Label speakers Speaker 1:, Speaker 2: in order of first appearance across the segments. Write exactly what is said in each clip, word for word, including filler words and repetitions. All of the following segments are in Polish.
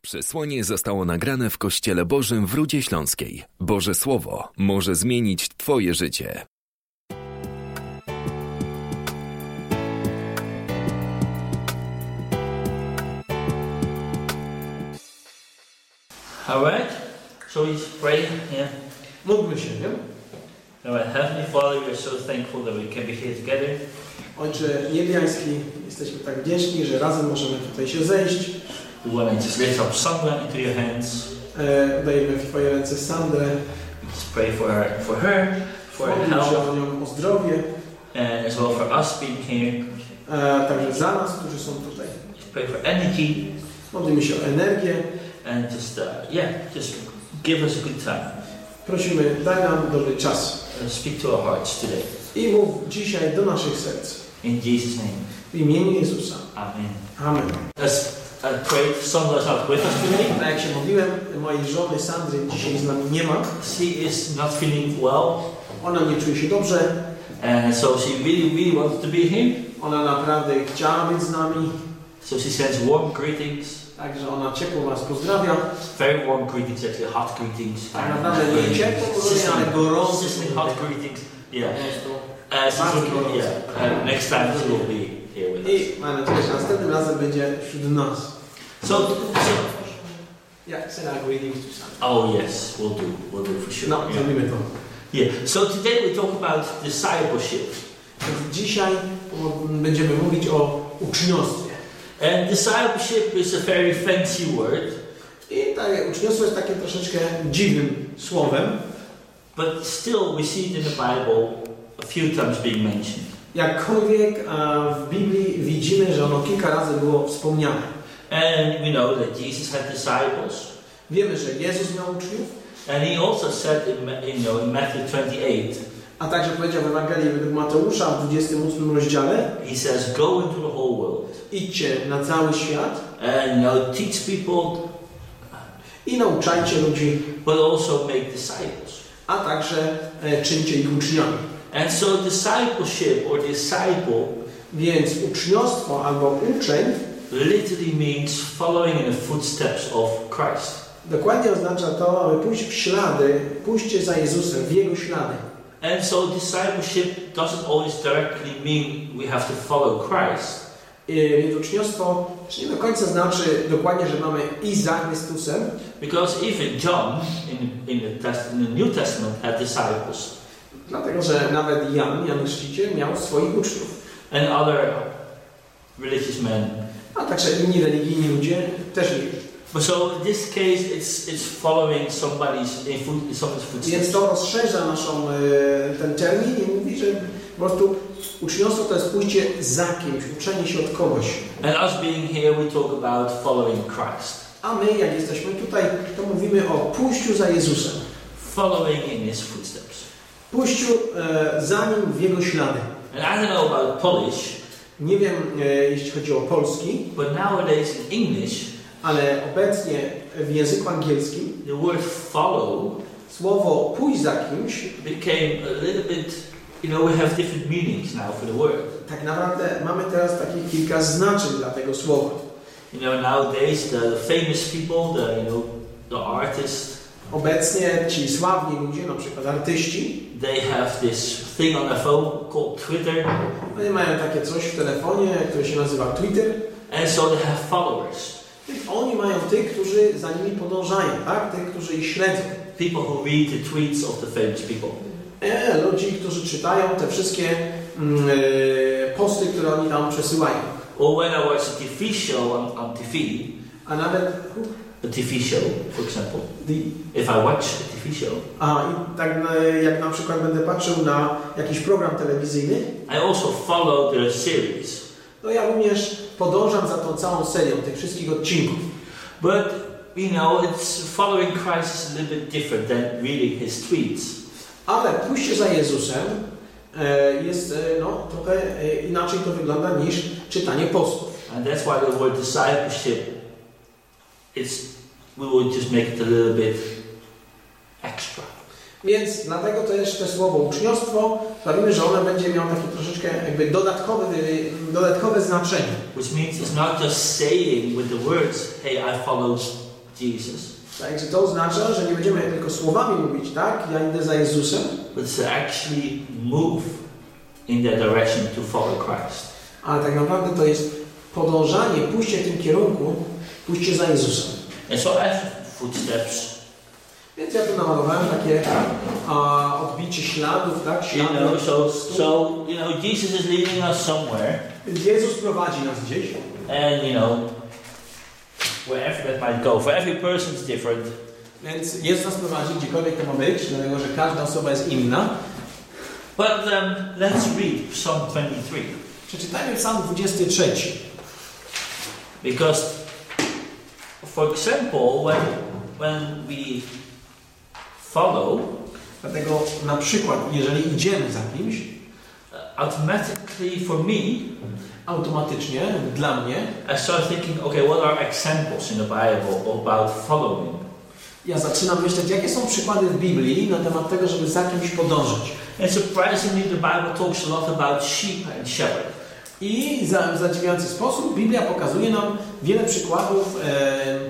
Speaker 1: Przesłanie zostało nagrane w Kościele Bożym w Rudzie Śląskiej. Boże Słowo może zmienić Twoje życie.
Speaker 2: All right, shall we pray? Yeah.
Speaker 3: Módlmy się, nie?
Speaker 2: All right, Heavenly Father, we are so thankful that we can be here together.
Speaker 3: Ojcze niebiański, jesteśmy tak wdzięczni, że razem możemy tutaj się zejść.
Speaker 2: We want to just lift up Sandra into your hands.
Speaker 3: E, dajemy w Twoje ręce Sandrę.
Speaker 2: Just pray for her, for her, for her
Speaker 3: Modlimy się
Speaker 2: health,
Speaker 3: o nią, o zdrowie.
Speaker 2: and as well for us being here.
Speaker 3: E, także za nas, którzy są tutaj.
Speaker 2: Just pray for energy,
Speaker 3: Modlimy się o energię.
Speaker 2: and just uh, yeah, just give us a good time.
Speaker 3: Prosimy, daj nam dobry czas.
Speaker 2: Uh, speak to our hearts today.
Speaker 3: I mów dzisiaj do naszych serc.
Speaker 2: In Jesus' name,
Speaker 3: W imieniu Jezusa.
Speaker 2: Amen.
Speaker 3: Amen.
Speaker 2: As I prayed, Sandra's not with us today.
Speaker 3: A jak się mówiłem, mojej żony Sandry dzisiaj z nami nie ma.
Speaker 2: She is not feeling well,
Speaker 3: Ona nie czuje się dobrze.
Speaker 2: and so she really, really wants to be here.
Speaker 3: Ona naprawdę chciała być z nami.
Speaker 2: So she sends warm greetings.
Speaker 3: Także ona ciepło was pozdrawia.
Speaker 2: Very warm greetings, actually, hot greetings.
Speaker 3: Tak naprawdę nie ciepło, ale gorąco.
Speaker 2: Sizzling hot greetings. Yeah.
Speaker 3: Po prostu.
Speaker 2: Uh, she's looking, yeah. Uh, next time she will be here with us.
Speaker 3: I mam nadzieję, że następnym razem będzie wśród nas.
Speaker 2: So, so
Speaker 3: Jak send our greetings to Sandra.
Speaker 2: oh yes, we'll do, we'll do for sure.
Speaker 3: No,
Speaker 2: Yeah.
Speaker 3: zrobimy to.
Speaker 2: Yeah. So today we talk about discipleship.
Speaker 3: Więc dzisiaj będziemy mówić o uczniostwie.
Speaker 2: And discipleship is a very fancy word.
Speaker 3: I tak, uczniostwo jest takim troszeczkę dziwnym słowem.
Speaker 2: But still, we see it in the Bible a few times being mentioned.
Speaker 3: Jakkolwiek a w Biblii widzimy, że ono kilka razy było wspomniane.
Speaker 2: And we know that Jesus had disciples.
Speaker 3: Wiemy, że Jezus miał uczniów,
Speaker 2: And he also said in, you know, in Matthew twenty-eight,
Speaker 3: a także powiedział w Ewangelii według Mateusza w dwudziestym ósmym rozdziale:
Speaker 2: he says, go into the whole world
Speaker 3: idźcie na cały świat
Speaker 2: and, you know, teach people,
Speaker 3: i nauczajcie ludzi,
Speaker 2: but also make disciples.
Speaker 3: a także e, czyńcie ich uczniami.
Speaker 2: And so discipleship or disciple
Speaker 3: Więc uczniostwo albo uczeń
Speaker 2: literally means following in the footsteps of Christ.
Speaker 3: dokładnie oznacza to, aby pójść w ślady, pójście za Jezusem, w Jego ślady.
Speaker 2: And so discipleship doesn't always directly mean we have to follow Christ.
Speaker 3: I, więc uczniostwo nie do końca znaczy dokładnie, że mamy iść za Chrystusem,
Speaker 2: Because even John in, in, the, test, in the New Testament had disciples.
Speaker 3: dlatego że nawet Jan, Jan Chrzciciel, miał swoich uczniów.
Speaker 2: And other religious men.
Speaker 3: A także inni religijni ludzie też mieli.
Speaker 2: But so in this case, it's it's following somebody's in foot, someone's footsteps.
Speaker 3: Więc to rozszerza naszą, e, ten termin i mówi, że po prostu uczniostwo to jest pójście za kimś, uczenie się od kogoś.
Speaker 2: And us being here, we talk about following Christ.
Speaker 3: A my, jak jesteśmy tutaj, to mówimy o pójściu za Jezusem.
Speaker 2: Following in His footsteps.
Speaker 3: Pójściu e, za Nim w Jego ślady.
Speaker 2: And I don't know about Polish,
Speaker 3: Nie wiem, e, jeśli chodzi o polski,
Speaker 2: but nowadays in English,
Speaker 3: ale obecnie w języku angielskim
Speaker 2: the word follow
Speaker 3: słowo pójść za kimś
Speaker 2: became a little bit, you know, we have different meanings now for the word.
Speaker 3: tak naprawdę mamy teraz takich kilka znaczeń dla tego słowa.
Speaker 2: You know, nowadays the famous people, the, you know, the artists,
Speaker 3: Obecnie ci sławni ludzie, na przykład artyści,
Speaker 2: they have this thing on their phone called Twitter.
Speaker 3: oni mają takie coś w telefonie, które się nazywa Twitter.
Speaker 2: And so they have followers.
Speaker 3: I oni mają tych, którzy za nimi podążają, tak? Tych, którzy ich śledzą.
Speaker 2: People who read the tweets of the famous people.
Speaker 3: E, ludzi, którzy czytają te wszystkie mm, e, posty, które oni tam przesyłają.
Speaker 2: Or when I watch a T V show on, on T V,
Speaker 3: A nawet
Speaker 2: a T V show, for example,
Speaker 3: the,
Speaker 2: if I watch a T V show,
Speaker 3: a i tak na, jak na przykład będę patrzył na jakiś program telewizyjny,
Speaker 2: I also follow the series.
Speaker 3: to ja również podążam za tą całą serią tych wszystkich odcinków.
Speaker 2: But, you know, it's following Christ is a little bit different than reading his tweets.
Speaker 3: Ale pójście za Jezusem e, jest e, no, trochę e, inaczej to wygląda niż czytanie postów.
Speaker 2: And that's why the word discipleship, it's, we will just make it a little bit extra.
Speaker 3: Więc dlatego też to słowo uczniostwo sprawimy, że ono będzie miało takie troszeczkę jakby dodatkowe, dodatkowe znaczenie.
Speaker 2: Which means it's not just saying with the words, hey, I follow Jesus.
Speaker 3: Także to oznacza, że nie będziemy tylko słowami mówić, tak, ja idę za Jezusem,
Speaker 2: but to actually move in that direction to follow Christ.
Speaker 3: Ale tak naprawdę to jest podążanie, pójście w tym kierunku, pójście za Jezusem.
Speaker 2: And so I have footsteps.
Speaker 3: Więc ja tu namalowałem takie a, odbicie śladów, tak?
Speaker 2: You
Speaker 3: Ślady.
Speaker 2: know, so so you know, Jesus is leading us somewhere,
Speaker 3: Jezus prowadzi nas gdzieś.
Speaker 2: and you know, wherever that might go. For every person is different.
Speaker 3: Więc Jezus nas prowadzi gdziekolwiek to ma być, dlatego że każda osoba jest inna.
Speaker 2: But um, let's read Psalm twenty-three.
Speaker 3: Przeczytajmy Psalm dwudziesty trzeci.
Speaker 2: Because, for example, when when we follow,
Speaker 3: Dlatego na przykład, jeżeli idziemy za kimś,
Speaker 2: automatically for me,
Speaker 3: automatycznie dla mnie,
Speaker 2: I start thinking, okay, what are examples in the Bible about following?
Speaker 3: ja zaczynam myśleć, jakie są przykłady w Biblii na temat tego, żeby za kimś podążać.
Speaker 2: And surprisingly, the Bible talks a lot about sheep and shepherd.
Speaker 3: I za, w zadziwiający sposób Biblia pokazuje nam wiele przykładów e,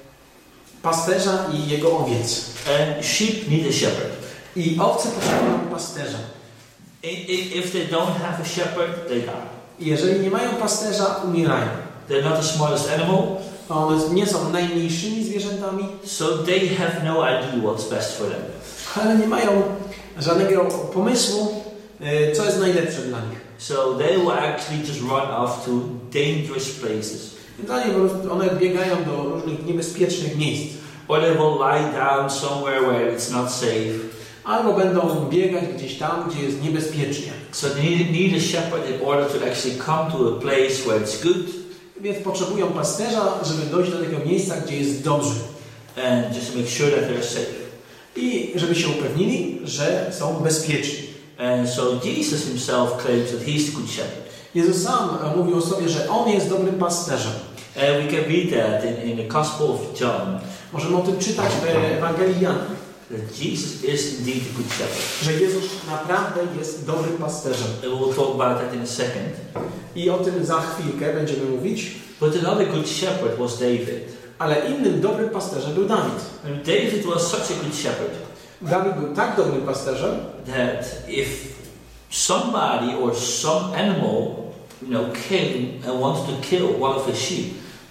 Speaker 3: pasterza i jego owiec.
Speaker 2: And sheep need a shepherd.
Speaker 3: I owce potrzebują pasterza.
Speaker 2: I- i- If they don't have a shepherd, they die.
Speaker 3: I jeżeli nie mają pasterza, umierają.
Speaker 2: They're not the smartest animal,
Speaker 3: One nie są najmniejszymi zwierzętami,
Speaker 2: so they have no idea what's best for them.
Speaker 3: ale nie mają żadnego pomysłu, e, co jest najlepsze dla nich.
Speaker 2: So they will actually just run off to dangerous places.
Speaker 3: I dla nich po prostu one biegają do różnych niebezpiecznych miejsc.
Speaker 2: Or they will lie down somewhere where it's not safe.
Speaker 3: Albo będą biegać gdzieś tam, gdzie jest niebezpiecznie.
Speaker 2: So they need, need a shepherd in order to actually come to a place where it's good
Speaker 3: Więc potrzebują pasterza, żeby dojść do tego miejsca, gdzie jest dobrze.
Speaker 2: and just to make sure that they're safe.
Speaker 3: I żeby się upewnili, że są bezpieczni.
Speaker 2: And so Jesus himself claims that he's the good shepherd.
Speaker 3: Jezus sam mówił o sobie, że On jest dobrym pasterzem.
Speaker 2: And we can read that in, in the Gospel of John,
Speaker 3: Możemy o tym czytać w Ewangelii Jana,
Speaker 2: that Jesus is indeed the good shepherd.
Speaker 3: że Jezus naprawdę jest dobrym pasterzem.
Speaker 2: And we'll talk about that in a second.
Speaker 3: I o tym za chwilkę będziemy mówić.
Speaker 2: But another good shepherd was David.
Speaker 3: Ale innym dobrym pasterzem był Dawid.
Speaker 2: And David was such a good shepherd
Speaker 3: Dawid był tak dobrym pasterzem,
Speaker 2: that if somebody or some animal, you know, came and wanted to kill one of his sheep,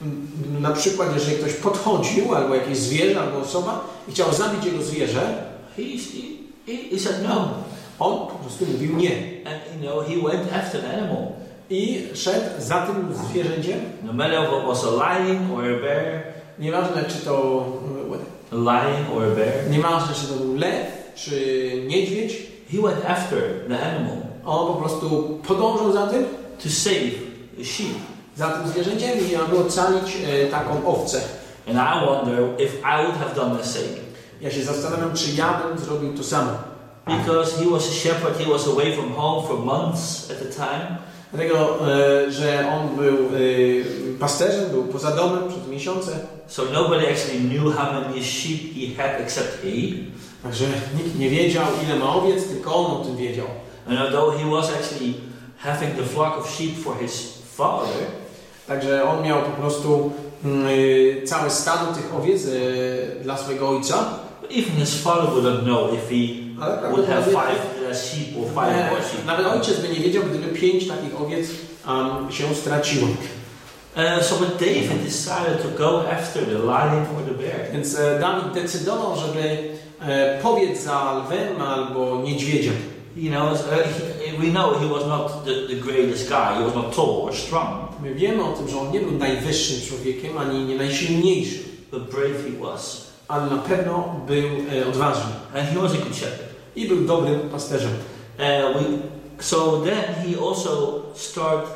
Speaker 3: na przykład jeżeli ktoś podchodził, albo jakieś zwierzę, albo osoba i chciał zabić jego zwierzę,
Speaker 2: he, he, he said no.
Speaker 3: on po prostu mówił nie.
Speaker 2: And you know, he went after the animal.
Speaker 3: I szedł za tym zwierzęciem.
Speaker 2: No matter if it was a lion or a bear,
Speaker 3: Nieważne czy to
Speaker 2: a lion or a bear,
Speaker 3: nieważne czy to był lew, czy niedźwiedź,
Speaker 2: he went after the animal
Speaker 3: on po prostu podążył za tym,
Speaker 2: to save the sheep.
Speaker 3: za tym zwierzęciem i aby ocalić e, taką owcę.
Speaker 2: And I wonder if I would have done the same.
Speaker 3: Ja się zastanawiam, czy ja bym zrobił to samo.
Speaker 2: Because he was a shepherd, he was away from home for months at a time.
Speaker 3: Dlatego, e, że on był e, pasterzem, był poza domem przez miesiące.
Speaker 2: So nobody actually knew how many sheep he had except he.
Speaker 3: Także nikt nie wiedział, ile ma owiec, tylko on o tym wiedział.
Speaker 2: And although he was actually having the flock of sheep for his father,
Speaker 3: Także on miał po prostu y, całe stado tych owiec y, dla swojego ojca.
Speaker 2: even his father wouldn't know if he
Speaker 3: Ale
Speaker 2: would have
Speaker 3: prawdopodobnie
Speaker 2: five less sheep or five
Speaker 3: nie,
Speaker 2: more sheep.
Speaker 3: nawet ojciec by nie wiedział, gdyby pięć takich owiec um, się straciło.
Speaker 2: Uh, so but David decided to go after the lion or the bear.
Speaker 3: Więc e, Dawid decydował, żeby e, pobiec za lwem albo niedźwiedziem.
Speaker 2: You know, uh, he, we know he was not the, the greatest guy. He was not tall or strong,
Speaker 3: My wiemy o tym, że on nie był najwyższym człowiekiem, ani nie najsilniejszym,
Speaker 2: but brave he was.
Speaker 3: ale na pewno był e, odważny.
Speaker 2: And he was a good shepherd.
Speaker 3: I był dobrym pasterzem.
Speaker 2: Uh, we, so then he also started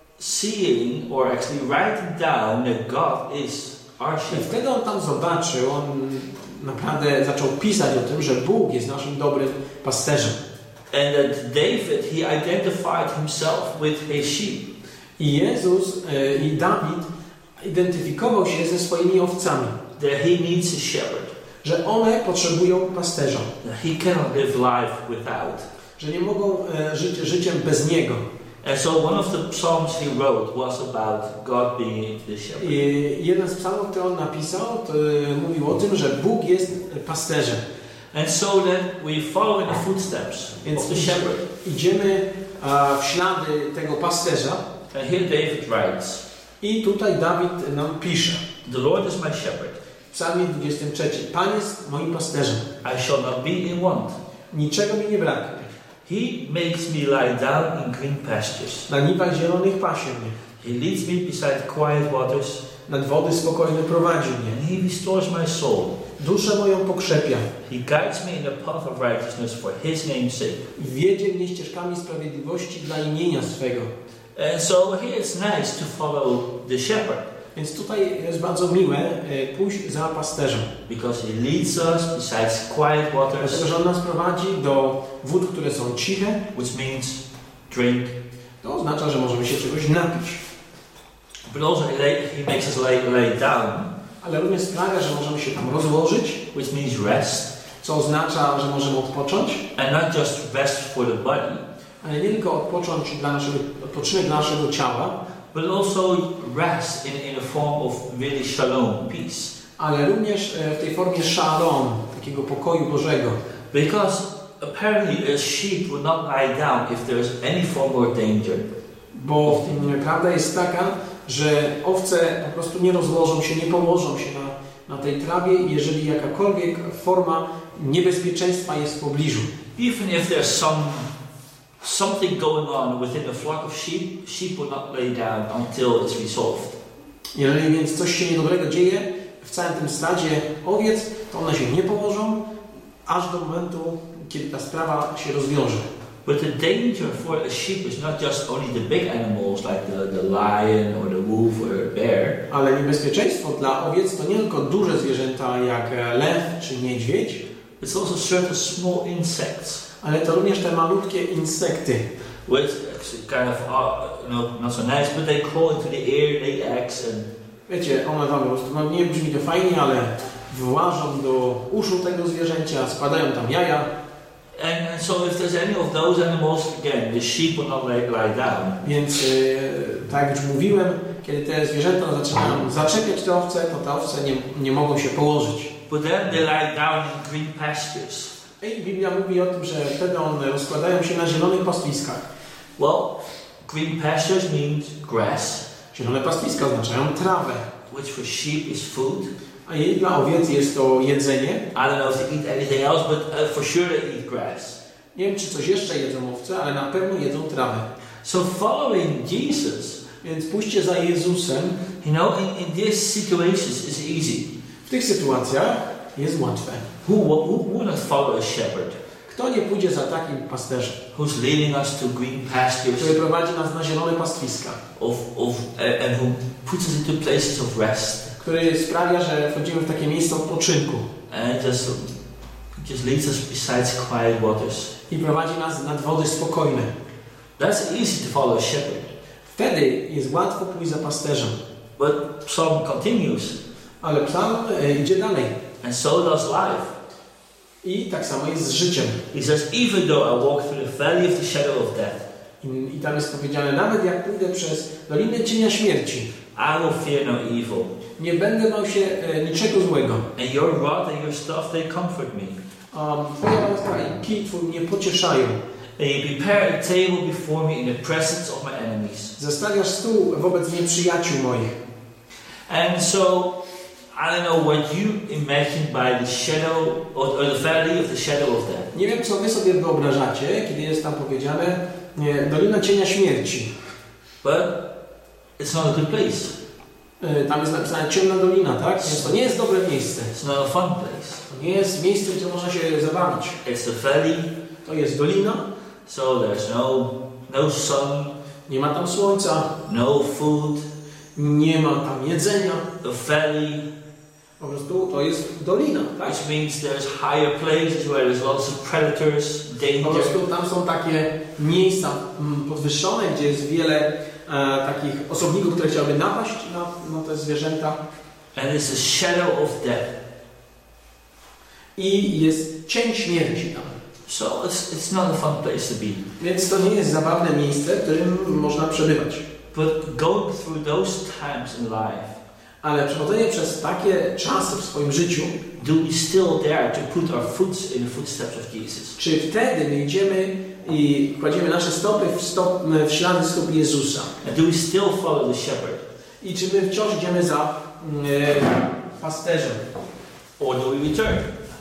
Speaker 2: seeing or actually writing down that God is our
Speaker 3: I
Speaker 2: shepherd.
Speaker 3: wtedy on tam zobaczył, on naprawdę zaczął pisać o tym, że Bóg jest naszym dobrym pasterzem.
Speaker 2: And that David, he identified himself with his sheep.
Speaker 3: I Jezus e, i Dawid identyfikował się ze swoimi owcami,
Speaker 2: That he needs a shepherd.
Speaker 3: że one potrzebują pasterza,
Speaker 2: That he cannot live life without.
Speaker 3: że nie mogą e, żyć życiem bez niego.
Speaker 2: And so one of the psalms he wrote was about God being the shepherd.
Speaker 3: I jeden z psalmów, który on napisał, to mówił o tym, że Bóg jest pasterzem.
Speaker 2: And so then we follow in the footsteps
Speaker 3: Więc
Speaker 2: of the shepherd.
Speaker 3: idziemy w ślady tego pasterza.
Speaker 2: And here David writes.
Speaker 3: I tutaj Dawid nam pisze.
Speaker 2: The Lord is my shepherd.
Speaker 3: W psalmie dwudziestym trzecim. Pan jest moim pasterzem.
Speaker 2: I shall not be in want.
Speaker 3: Niczego mi nie braknie.
Speaker 2: He makes me lie down in green pastures.
Speaker 3: Na niwach zielonych pasie mnie.
Speaker 2: He leads me beside quiet waters.
Speaker 3: Nad wody spokojne prowadzi mnie.
Speaker 2: And he restores my soul.
Speaker 3: Duszę moją pokrzepia.
Speaker 2: He guides me in the path of righteousness for his name's sake.
Speaker 3: Wiedzie mnie ścieżkami sprawiedliwości dla imienia swego.
Speaker 2: And so here it's nice to follow the shepherd.
Speaker 3: Więc tutaj jest bardzo miłe pójść za pasterzem.
Speaker 2: Because he leads us beside quiet waters.
Speaker 3: Dlatego, że on nas prowadzi do wód, które są ciche.
Speaker 2: Which means drink.
Speaker 3: To oznacza, że możemy się czegoś napić.
Speaker 2: But also he makes us lay, lay down.
Speaker 3: Ale również sprawia, że możemy się tam rozłożyć.
Speaker 2: Which means rest.
Speaker 3: Co oznacza, że możemy odpocząć.
Speaker 2: And not just rest for the body.
Speaker 3: Ale nie tylko odpocząć dla naszego, odpoczynek dla naszego ciała.
Speaker 2: But also rest in, in a form of really shalom, peace.
Speaker 3: Ale również w tej formie shalom, takiego pokoju Bożego.
Speaker 2: Because apparently a sheep will not lie down if there is any form of danger.
Speaker 3: Bo prawda jest taka, że owce po prostu nie rozłożą się, nie położą się na, na tej trawie, jeżeli jakakolwiek forma niebezpieczeństwa jest w pobliżu.
Speaker 2: Even if there's some something going on within a flock of sheep, sheep will not lay down until it's resolved. Jeżeli
Speaker 3: więc coś się niedobrego dzieje w całym tym stadzie owiec, to one się nie położą, aż do momentu, kiedy ta sprawa się rozwiąże.
Speaker 2: But the danger for a sheep is not just only the big animals like the, the lion or the wolf or a bear.
Speaker 3: Ale niebezpieczeństwo dla owiec to nie tylko duże zwierzęta jak lew czy niedźwiedź.
Speaker 2: It's also certain small insects.
Speaker 3: Ale to również te malutkie insekty.
Speaker 2: Which kind of are, you know, not so nice, but they crawl into the air, lay eggs and.
Speaker 3: Wiecie, one tam po prostu, no nie brzmi to fajnie, ale włażą do uszu tego zwierzęcia, spadają tam jaja.
Speaker 2: And, and so if there's any of those animals, again, the sheep will not lie, lie down.
Speaker 3: Więc yy, tak jak już mówiłem, kiedy te zwierzęta zaczynają zaczepiać te owce, to te owce nie, nie mogą się położyć.
Speaker 2: But then they lie down in green pastures.
Speaker 3: I Biblia mówi o tym, że wtedy one rozkładają się na zielonych pastwiskach.
Speaker 2: Well, green pastures means grass.
Speaker 3: Zielone pastwiska oznaczają trawę.
Speaker 2: Which for sheep is food.
Speaker 3: A jej dla owiec jest to jedzenie.
Speaker 2: I don't know if they eat anything else, but uh, for sure they eat grass.
Speaker 3: Nie wiem, czy coś jeszcze jedzą owce, ale na pewno jedzą trawę.
Speaker 2: So following Jesus,
Speaker 3: więc pójście za Jezusem,
Speaker 2: you know, in, in these situations is easy.
Speaker 3: W tych sytuacjach jest łatwe.
Speaker 2: Who, who, who would not follow a shepherd?
Speaker 3: Kto nie pójdzie za takim pasterzem?
Speaker 2: Who's leading us to green pastures?
Speaker 3: Który prowadzi nas na zielone pastwiska.
Speaker 2: Of, of, uh, and who puts us into places of rest.
Speaker 3: Który sprawia, że wchodzimy w takie miejsca odpoczynku.
Speaker 2: And just, just leads us beside quiet waters.
Speaker 3: I prowadzi nas nad wody spokojne.
Speaker 2: That's easy to follow a shepherd.
Speaker 3: Wtedy jest łatwo pójść za pasterzem.
Speaker 2: But Psalm continues.
Speaker 3: Ale psalm e, idzie dalej.
Speaker 2: And so does life.
Speaker 3: I tak samo jest z życiem.
Speaker 2: He says, even though I walk through the valley of the shadow of death.
Speaker 3: I, I tam jest powiedziane, nawet jak pójdę przez dolinę cienia śmierci.
Speaker 2: I will fear no evil.
Speaker 3: Nie będę bał się e, niczego złego.
Speaker 2: And your rod and your staff, they comfort me.
Speaker 3: Um, Twoja łaska i kij Twój mnie pocieszają.
Speaker 2: And you prepare a table before me in the presence of my enemies.
Speaker 3: Zastawiasz stół wobec nieprzyjaciół moich.
Speaker 2: And so, I don't know what you imagine by the shadow or, or the valley of the shadow of death.
Speaker 3: Nie wiem, co wy sobie wyobrażacie, kiedy jest tam powiedziane nie, dolina cienia śmierci.
Speaker 2: But it's not a good place.
Speaker 3: Tam jest napisane ciemna dolina, tak? Więc to nie jest dobre miejsce.
Speaker 2: It's not a fun place.
Speaker 3: To nie jest miejsce, gdzie można się zabawić.
Speaker 2: It's the valley.
Speaker 3: To jest dolina.
Speaker 2: So there's no no sun.
Speaker 3: Nie ma tam słońca.
Speaker 2: No food.
Speaker 3: Nie ma tam jedzenia.
Speaker 2: The valley.
Speaker 3: Po prostu to jest dolina, tak?
Speaker 2: Which means there's higher places where there's lots of predators, danger.
Speaker 3: Po prostu tam są takie miejsca podwyższone, gdzie jest wiele e, takich osobników, które chciałyby napaść na, na te zwierzęta.
Speaker 2: And it's a shadow of death.
Speaker 3: I jest cień śmierci tam.
Speaker 2: So it's, it's not a fun place to be.
Speaker 3: Więc to nie jest zabawne miejsce, w którym można przebywać.
Speaker 2: But going through those times in life,
Speaker 3: Ale przechodzenie przez takie czasy w swoim życiu,
Speaker 2: do we still dare to put our foot in the footsteps of Jesus?
Speaker 3: czy wtedy my idziemy i kładziemy nasze stopy w, stop, w ślady stóp Jezusa?
Speaker 2: And do we still follow the shepherd?
Speaker 3: I czy my wciąż idziemy za e, pasterzem?
Speaker 2: Or do we return?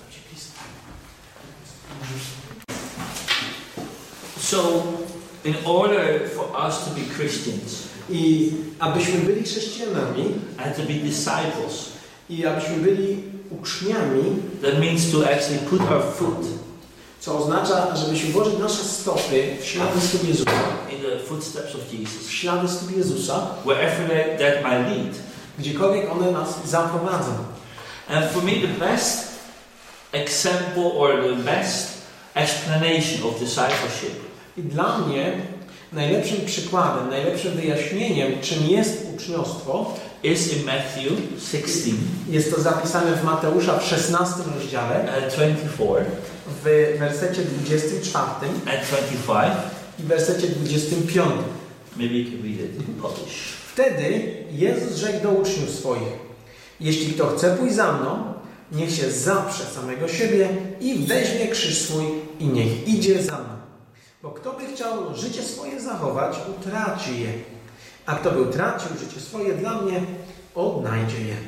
Speaker 2: So, in order for us to be Christians,
Speaker 3: I abyśmy byli chrześcijanami,
Speaker 2: and to be disciples,
Speaker 3: i abyśmy byli uczniami,
Speaker 2: that means to actually put our foot
Speaker 3: co oznacza, żebyśmy włożyć nasze stopy w ślady stóp Jezusa,
Speaker 2: in the footsteps of
Speaker 3: w
Speaker 2: Jesus,
Speaker 3: ślady stóp Jezusa,
Speaker 2: wherever that, that might lead.
Speaker 3: gdziekolwiek one nas zaprowadzą.
Speaker 2: And for me, the best example or the best explanation of discipleship
Speaker 3: I dla mnie najlepszym przykładem, najlepszym wyjaśnieniem, czym jest uczniostwo,
Speaker 2: is in Matthew sixteen
Speaker 3: jest to zapisane w Mateusza w szesnastym rozdziale,
Speaker 2: and twenty-four
Speaker 3: w wersecie dwudziestym czwartym
Speaker 2: and twenty-five.
Speaker 3: i wersecie dwudziestym piątym.
Speaker 2: Maybe you can read it in Polish.
Speaker 3: Wtedy Jezus rzekł do uczniów swoich: jeśli kto chce pójść za mną, niech się zaprze samego siebie i weźmie krzyż swój i niech idzie za mną. Bo kto by chciał życie swoje zachować, utraci je. A kto by utracił życie swoje dla mnie, odnajdzie je.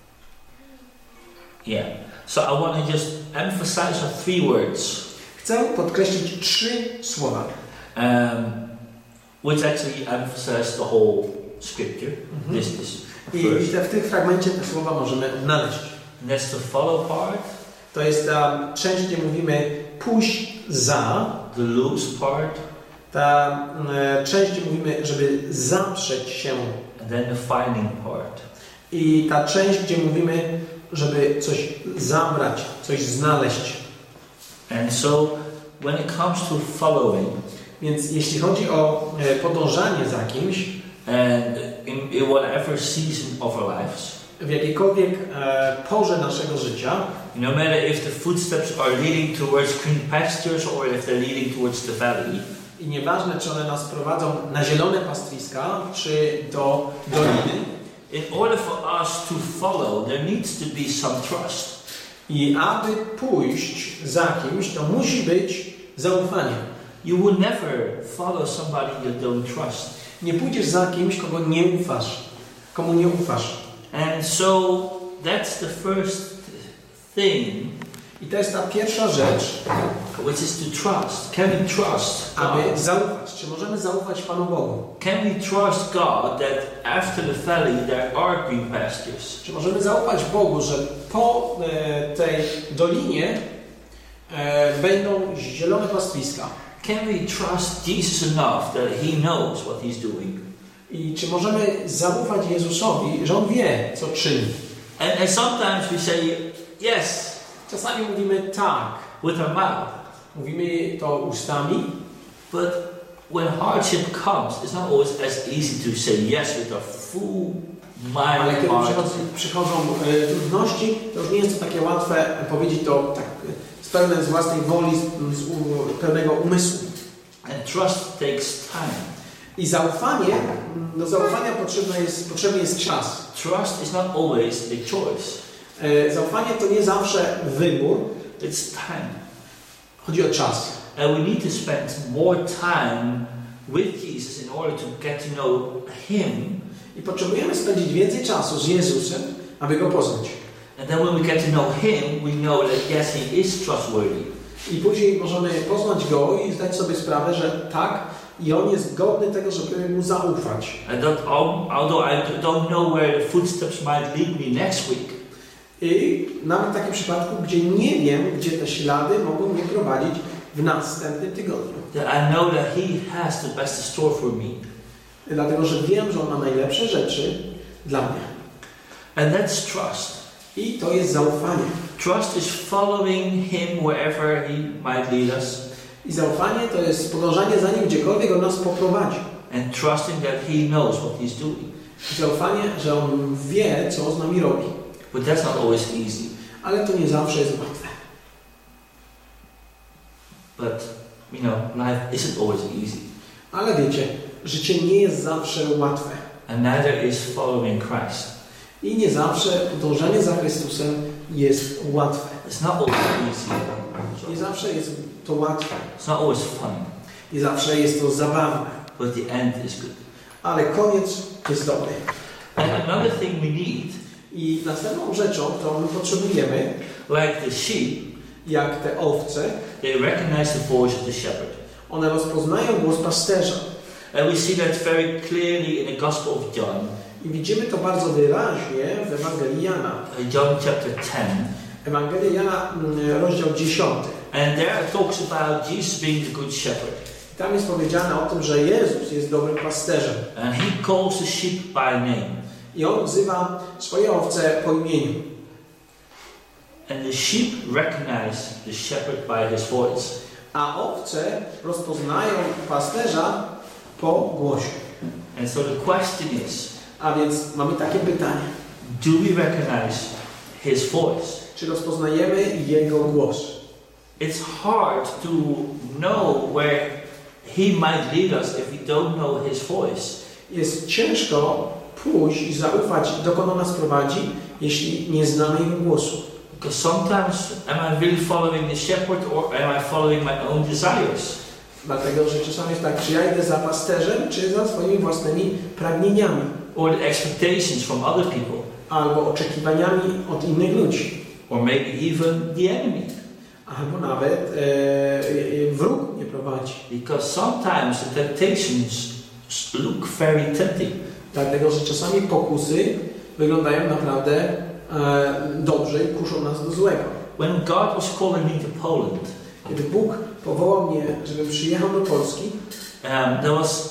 Speaker 2: Yeah. So I want to just emphasize on three words,
Speaker 3: Chcę podkreślić trzy słowa,
Speaker 2: um, which actually emphasize the whole scripture.
Speaker 3: Mhm.
Speaker 2: This is
Speaker 3: I
Speaker 2: first.
Speaker 3: w tych fragmencie te słowa możemy odnaleźć.
Speaker 2: And that's the follow part,
Speaker 3: To jest ta część, gdzie mówimy pójść za,
Speaker 2: the lose part,
Speaker 3: ta e, część, gdzie mówimy, żeby zaprzeć się,
Speaker 2: and then the finding part.
Speaker 3: i ta część, gdzie mówimy, żeby coś zabrać, coś znaleźć.
Speaker 2: And so when it comes to following,
Speaker 3: Więc jeśli chodzi o e, podążanie za kimś,
Speaker 2: and in, in whatever season of our lives,
Speaker 3: w jakiejkolwiek e, porze naszego życia,
Speaker 2: no matter if the footsteps are leading towards green pastures or if they're leading towards the valley,
Speaker 3: i nieważne, czy one nas prowadzą na zielone pastwiska, czy do doliny,
Speaker 2: in order for us to follow, there needs to be some trust.
Speaker 3: i aby pójść za kimś, to musi być zaufanie.
Speaker 2: You will never follow somebody you don't trust.
Speaker 3: Nie pójdziesz za kimś, kogo nie ufasz, komu nie ufasz.
Speaker 2: And so that's the first thing,
Speaker 3: I to jest ta pierwsza rzecz,
Speaker 2: which is to trust. Can we trust
Speaker 3: aby
Speaker 2: God?
Speaker 3: zaufać. Czy możemy zaufać Panu Bogu?
Speaker 2: Can we trust God that after the valley there are green pastures?
Speaker 3: Czy możemy zaufać Bogu, że po e, tej dolinie e, będą zielone pastwiska?
Speaker 2: Can we trust Jesus enough that He knows what He's doing?
Speaker 3: I czy możemy zaufać Jezusowi, że On wie, co czyni?
Speaker 2: And, and sometimes we say yes
Speaker 3: Czasami mówimy tak,
Speaker 2: with our mouth,
Speaker 3: mówimy to ustami,
Speaker 2: but when hardship comes, it's not always as easy to say yes with our full mind,
Speaker 3: ale kiedy
Speaker 2: heart.
Speaker 3: przychodzą, przychodzą e, trudności, to już nie jest to takie łatwe powiedzieć to tak z pełnej z własnej woli, z, z u, pełnego umysłu.
Speaker 2: And trust takes time.
Speaker 3: I zaufanie, do zaufania potrzebny jest, potrzebny jest czas.
Speaker 2: Trust is not always a choice.
Speaker 3: E, zaufanie to nie zawsze wybór,
Speaker 2: It's time.
Speaker 3: chodzi o czas.
Speaker 2: And we need to spend more time with Jesus in order to get to know Him.
Speaker 3: I potrzebujemy spędzić więcej czasu z Jezusem, aby Go poznać.
Speaker 2: And then when we get to know Him, we know that yes, He is trustworthy.
Speaker 3: I później możemy poznać Go i zdać sobie sprawę, że tak, i On jest godny tego, żeby Mu zaufać.
Speaker 2: And that, although I don't know where the footsteps might lead me next week,
Speaker 3: I nawet w takim przypadku, gdzie nie wiem, gdzie te ślady mogą mnie prowadzić w następnym tygodniu.
Speaker 2: that I know that He has the best in store for me.
Speaker 3: Dlatego, że wiem, że On ma najlepsze rzeczy dla mnie.
Speaker 2: And that's trust.
Speaker 3: I to jest zaufanie.
Speaker 2: Trust is following Him wherever He might lead us,
Speaker 3: I zaufanie to jest podążanie za Nim, gdziekolwiek On nas poprowadzi.
Speaker 2: and trusting that He knows what He's doing.
Speaker 3: I zaufanie, że On wie, co z nami robi.
Speaker 2: But that's not always easy.
Speaker 3: Ale to nie zawsze jest łatwe.
Speaker 2: But, you know, life isn't always easy.
Speaker 3: Ale wiecie, życie nie jest zawsze łatwe.
Speaker 2: And neither is following Christ.
Speaker 3: I nie zawsze podążanie za Chrystusem jest łatwe.
Speaker 2: It's not always easy.
Speaker 3: Nie zawsze jest to łatwe.
Speaker 2: It's not always fun.
Speaker 3: Nie zawsze jest to zabawne.
Speaker 2: But the end is good.
Speaker 3: Ale koniec jest dobry.
Speaker 2: And another thing we need,
Speaker 3: I następną rzeczą, którą my potrzebujemy,
Speaker 2: like the sheep,
Speaker 3: jak te owce,
Speaker 2: they recognize the voice of the shepherd.
Speaker 3: one rozpoznają głos pasterza.
Speaker 2: And we see that very clearly in the Gospel of John.
Speaker 3: I widzimy to bardzo wyraźnie w Ewangelii Jana.
Speaker 2: John chapter ten.
Speaker 3: Ewangelia Jana, rozdział dziesiąty.
Speaker 2: And there it talks about Jesus being the good shepherd.
Speaker 3: Tam jest powiedziane o tym, że Jezus jest dobrym pasterzem.
Speaker 2: And he calls the sheep by name.
Speaker 3: I on wzywa swoje owce po imieniu.
Speaker 2: And the sheep recognize the shepherd by his voice.
Speaker 3: A owce rozpoznają pasterza po głosie.
Speaker 2: And so the question is,
Speaker 3: A więc mamy takie pytanie.
Speaker 2: do we recognize his voice?
Speaker 3: Czy rozpoznajemy jego głos?
Speaker 2: It's hard to know where he might lead us if we don't know his voice.
Speaker 3: Jest ciężko pójść i zaufać, dokąd on nas prowadzi, jeśli nie znamy jego głosu.
Speaker 2: Because sometimes am I really following the shepherd or am I following my own desires?
Speaker 3: Dlatego, że czasami jest tak, czy ja idę za pasterzem, czy za swoimi własnymi pragnieniami.
Speaker 2: Or the expectations from other people.
Speaker 3: Albo oczekiwaniami od innych ludzi.
Speaker 2: Or maybe even the enemy.
Speaker 3: Albo nawet e, wróg mnie prowadzi.
Speaker 2: Because sometimes the temptations look very tempting.
Speaker 3: Dlatego, że czasami pokusy wyglądają naprawdę e, dobrze i kuszą nas do złego.
Speaker 2: When God was calling me to Poland,
Speaker 3: Kiedy Bóg powołał mnie, żebym przyjechał do Polski,
Speaker 2: um, there was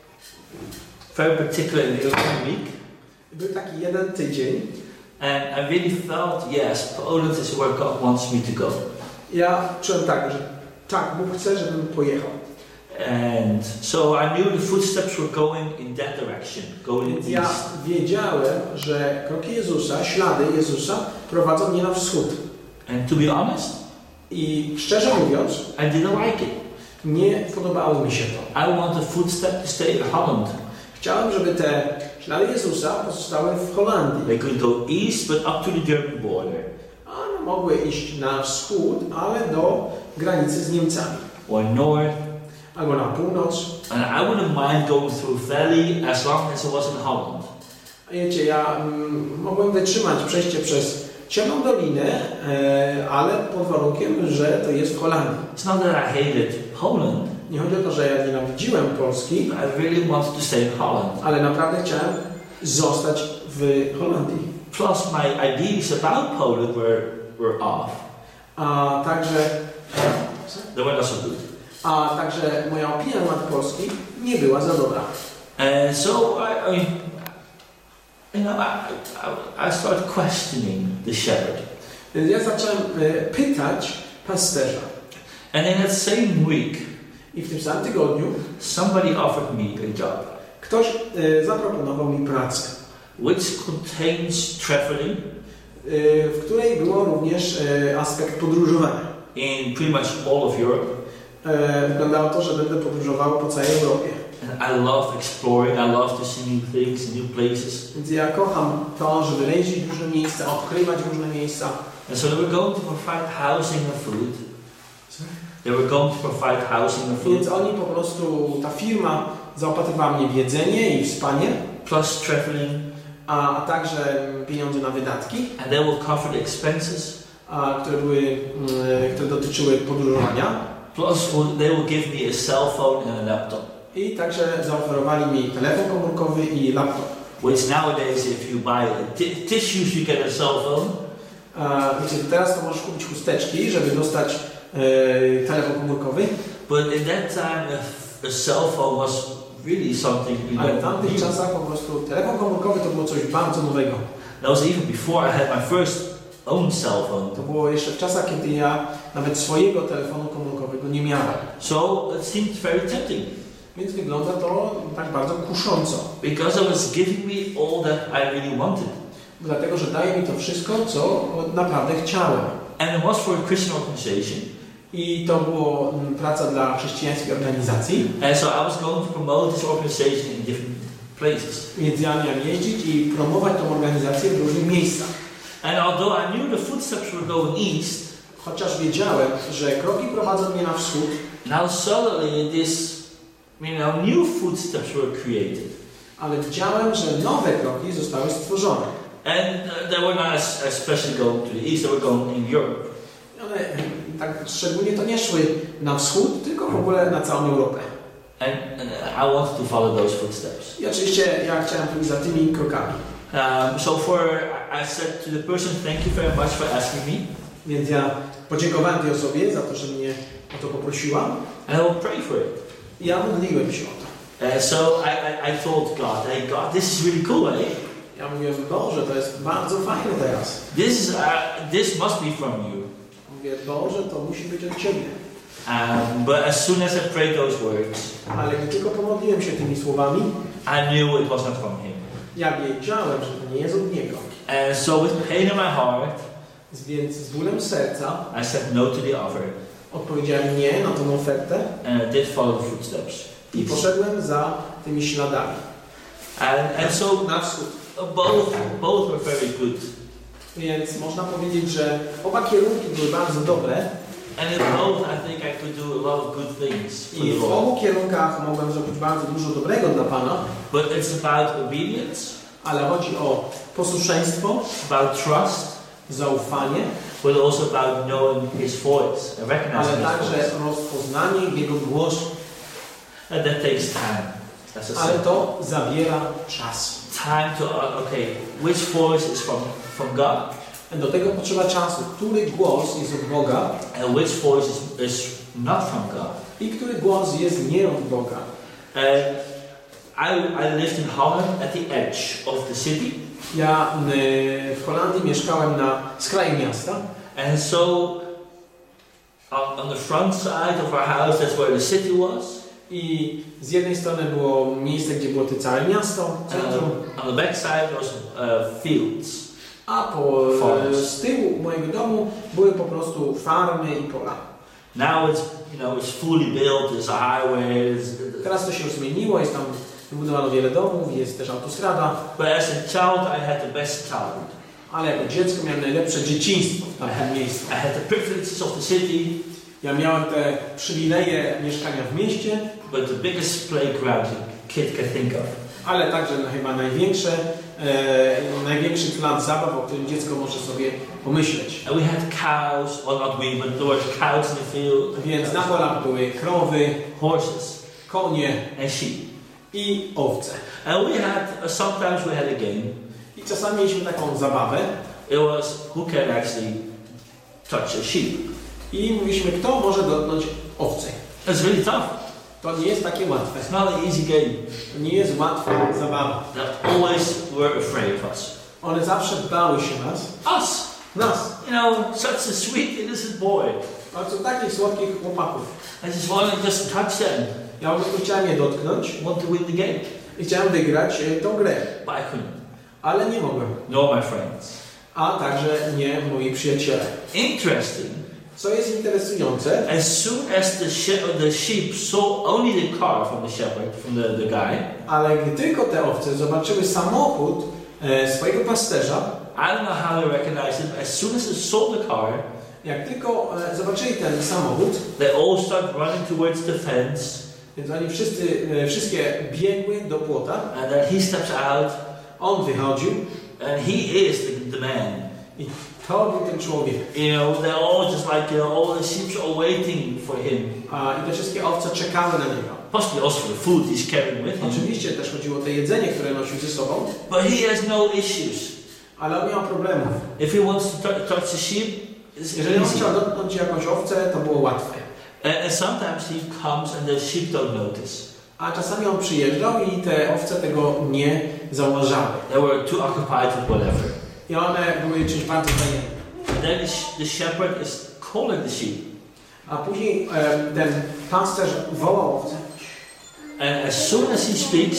Speaker 2: very particular in the one week,
Speaker 3: był taki jeden tydzień.
Speaker 2: and I really felt, yes, Poland is where God wants me to go.
Speaker 3: Ja czułem tak, że tak, Bóg chce, żebym pojechał.
Speaker 2: And so I knew the footsteps were going in that direction, going
Speaker 3: Więc ja
Speaker 2: east.
Speaker 3: wiedziałem, że kroki Jezusa, ślady Jezusa prowadzą mnie na wschód.
Speaker 2: And to be honest,
Speaker 3: I szczerze mówiąc,
Speaker 2: I didn't like it.
Speaker 3: nie podobało mi się to.
Speaker 2: I want the footstep to stay in Holland.
Speaker 3: Chciałem, żeby te ślady Jezusa pozostały w Holandii.
Speaker 2: They could go east, but up to the German border,
Speaker 3: One mogły iść na wschód, ale do granicy z Niemcami.
Speaker 2: or north.
Speaker 3: Albo na północ.
Speaker 2: And I wouldn't mind going through valley as long as it was in Holland.
Speaker 3: A wiecie, ja mm, mogłem wytrzymać przejście przez ciemną dolinę, e, ale pod warunkiem, że to jest w Holandii.
Speaker 2: It's not that I hated Poland.
Speaker 3: Nie chodzi o to, że ja nienawidziłem Polski,
Speaker 2: I really wanted to stay in Holland.
Speaker 3: ale naprawdę chciałem zostać w Holandii.
Speaker 2: Plus, my ideas about Poland were, were off.
Speaker 3: A także,
Speaker 2: They were not so good.
Speaker 3: a także moja opinia na temat Polski nie była za dobra.
Speaker 2: And so I, I you know, I, I, I started questioning the shepherd.
Speaker 3: Więc ja zacząłem e, pytać pasterza.
Speaker 2: And in that same week,
Speaker 3: I w tym samym tygodniu
Speaker 2: somebody offered me a job,
Speaker 3: ktoś e, zaproponował mi pracę,
Speaker 2: which contains traveling
Speaker 3: e, w której było również e, aspekt podróżowania.
Speaker 2: in pretty much all of Europe.
Speaker 3: E, wyglądało to, że będę podróżował po całej Europie.
Speaker 2: And I love exploring, I love to see new things, new places.
Speaker 3: Więc ja kocham to, żeby jeździć w różne miejsca, odkrywać różne miejsca.
Speaker 2: And so they were going to provide housing and food. They were going to provide housing and
Speaker 3: Więc
Speaker 2: food,
Speaker 3: oni po prostu, ta firma zaopatrywała mnie w jedzenie i w spanie,
Speaker 2: plus traveling,
Speaker 3: a także pieniądze na wydatki,
Speaker 2: and they will cover the expenses.
Speaker 3: a, które, były, mm, które dotyczyły podróżowania.
Speaker 2: Plus, will- they will give me a cell phone and a laptop.
Speaker 3: I także zaoferowali mi telefon komórkowy i laptop.
Speaker 2: Which nowadays, if you buy a t- tissues, you get a cell phone.
Speaker 3: A, wiecie, teraz to możesz kupić chusteczki, żeby dostać e, telefon komórkowy,
Speaker 2: But in that time, a, a cell phone was really something, you
Speaker 3: ale w
Speaker 2: know.
Speaker 3: tamtych
Speaker 2: new.
Speaker 3: czasach po prostu telefon komórkowy to było coś bardzo nowego.
Speaker 2: That was even before I had my first own cell phone.
Speaker 3: To było jeszcze w czasach, kiedy ja nawet swojego telefonu komórkowego nie miałem.
Speaker 2: So it seemed very tempting
Speaker 3: Więc wygląda to tak bardzo kusząco.
Speaker 2: because it was giving me all that I really wanted.
Speaker 3: Dlatego, że daje mi to wszystko, co naprawdę chciałem.
Speaker 2: And it was for a Christian organization.
Speaker 3: I to było praca dla chrześcijańskiej organizacji.
Speaker 2: And so I was going to promote this organization in different places.
Speaker 3: Więc ja miałem jeździć i promować tą organizację w różnych miejscach.
Speaker 2: And although I knew the footsteps were going east,
Speaker 3: chociaż wiedziałem, że kroki prowadzą mnie na wschód,
Speaker 2: now suddenly this, you know, new footsteps were created.
Speaker 3: Ale widziałem, że nowe kroki zostały stworzone.
Speaker 2: And uh, they were not especially going to the east, they were going in Europe.
Speaker 3: One tak szczególnie to nie szły na wschód, tylko w ogóle na całą Europę.
Speaker 2: And, and I wanted to follow those footsteps.
Speaker 3: I oczywiście ja chciałem pójść za tymi krokami.
Speaker 2: Um, so for, I said to the person, thank you very much for asking me.
Speaker 3: Więc ja podziękowałem tej osobie za to, że mnie o to poprosiła.
Speaker 2: And I will pray for it.
Speaker 3: I ja modliłem się o to.
Speaker 2: Uh, so I, I, I told God, hey God, this is really cool, eh?
Speaker 3: Ja mówiłem, Boże, to jest bardzo fajne teraz.
Speaker 2: This is, uh, this must be from you.
Speaker 3: Mówię, Boże, to musi być od Ciebie.
Speaker 2: Um, but as soon as I prayed those words,
Speaker 3: Ale gdy tylko pomodliłem się tymi słowami,
Speaker 2: I knew it wasn't from Him.
Speaker 3: ja wiedziałem, że to nie jest od Niego.
Speaker 2: And so with pain in my heart,
Speaker 3: Więc z bólem serca
Speaker 2: I said no to the offer.
Speaker 3: odpowiedziałem nie na tą ofertę
Speaker 2: And I did follow the footsteps.
Speaker 3: i poszedłem za tymi śladami.
Speaker 2: And, and so
Speaker 3: Na wschód.
Speaker 2: both, both were very good.
Speaker 3: Więc można powiedzieć, że oba kierunki były bardzo dobre
Speaker 2: And in both I think I could do a lot of good things for
Speaker 3: i
Speaker 2: the
Speaker 3: w
Speaker 2: Lord.
Speaker 3: obu kierunkach mogłem zrobić bardzo dużo dobrego dla Pana,
Speaker 2: But it's about obedience,
Speaker 3: ale chodzi o posłuszeństwo,
Speaker 2: about trust,
Speaker 3: zaufanie,
Speaker 2: but also about knowing His voice and
Speaker 3: ale
Speaker 2: recognizing His
Speaker 3: także
Speaker 2: voice.
Speaker 3: rozpoznanie Jego głosu.
Speaker 2: And that takes time. That's a
Speaker 3: Ale
Speaker 2: sin.
Speaker 3: to zabiera czas.
Speaker 2: Time to, uh, okay, which voice is from, from God?
Speaker 3: Do tego potrzeba czasu. Który głos jest od Boga
Speaker 2: And which voice is, is not from God?
Speaker 3: i który głos jest nie od Boga.
Speaker 2: And I, I lived in Holland at the edge of the city.
Speaker 3: Ja y, w Holandii mieszkałem na skraju miasta.
Speaker 2: And so on, on the front side of our house, that's where the city was.
Speaker 3: I z jednej strony było miejsce, gdzie było to całe miasto, centrum,
Speaker 2: Uh, on the back side was uh, fields.
Speaker 3: a po,
Speaker 2: Farms.
Speaker 3: z tyłu mojego domu były po prostu farmy i pola.
Speaker 2: Now it's, you know, it's fully built, there's a highway. There's,
Speaker 3: Teraz to się już zmieniło, jest tam wybudowano wiele domów, jest też autostrada,
Speaker 2: but as a child, I had the best childhood.
Speaker 3: ale jako dziecko miałem najlepsze dzieciństwo w tamtym miejscu.
Speaker 2: I had the privileges of the city,
Speaker 3: Ja miałem te przywileje mieszkania w mieście,
Speaker 2: but the biggest playground a kid can think of.
Speaker 3: ale także chyba największe, e, największy plac zabaw, o którym dziecko może sobie pomyśleć.
Speaker 2: And we had cows, well not we, but there were cows in the field.
Speaker 3: Więc na polach były krowy,
Speaker 2: Horses
Speaker 3: konie
Speaker 2: and sheep.
Speaker 3: i owce.
Speaker 2: And we had, uh, sometimes we had a game.
Speaker 3: I czasami mieliśmy taką zabawę
Speaker 2: It was who can actually touch a sheep.
Speaker 3: i mówiliśmy, kto może dotknąć owce.
Speaker 2: It's really tough.
Speaker 3: To nie jest takie łatwe.
Speaker 2: It's not an easy game.
Speaker 3: To nie jest łatwa zabawa.
Speaker 2: They always were afraid of us.
Speaker 3: One zawsze bały się nas.
Speaker 2: Us!
Speaker 3: Nas.
Speaker 2: You know, such a sweet, innocent boy.
Speaker 3: Ale co takich słodkich chłopaków.
Speaker 2: I just wanted to just touch them.
Speaker 3: Ja po prostu chciałem je dotknąć
Speaker 2: Want to win the game.
Speaker 3: i chciałem wygrać e, tą grę.
Speaker 2: But I couldn't.
Speaker 3: Ale nie mogłem.
Speaker 2: Nor my friends.
Speaker 3: A także nie moi przyjaciele.
Speaker 2: Interesting.
Speaker 3: Co jest interesujące,
Speaker 2: As soon as the, she- the sheep saw only the car from the shepherd, from the, the guy,
Speaker 3: ale gdy tylko te owce zobaczyły samochód e, swojego pasterza,
Speaker 2: I don't know how they recognized him. As soon as they saw the car,
Speaker 3: jak tylko e, zobaczyli ten samochód,
Speaker 2: they all started running towards the fence,
Speaker 3: więc oni wszyscy, e, wszystkie biegły do płota,
Speaker 2: and then he steps out,
Speaker 3: on wychodził
Speaker 2: and he is the, the man.
Speaker 3: i to był ten człowiek.
Speaker 2: You know, they're all just like, you know, all the sheep are waiting for him.
Speaker 3: A, I te wszystkie owce czekały na niego.
Speaker 2: Possibly also for the food he's carrying with him.
Speaker 3: Oczywiście też chodziło o to jedzenie, które nosił ze sobą,
Speaker 2: But he has no issues.
Speaker 3: ale on miał problemów.
Speaker 2: If he wants to t- touch the sheep, it's
Speaker 3: Jeżeli on
Speaker 2: easy.
Speaker 3: chciał dotknąć jakąś owcę, to było łatwe.
Speaker 2: And, and sometimes he comes and the sheep don't notice.
Speaker 3: A czasami on przyjeżdżał i te owce tego nie zauważały.
Speaker 2: They were too occupied with whatever.
Speaker 3: I one były czymś bardzo zajęte.
Speaker 2: And then the, sh- the shepherd is calling the sheep.
Speaker 3: A później e, ten pasterz wołał owce.
Speaker 2: And as soon as he speaks,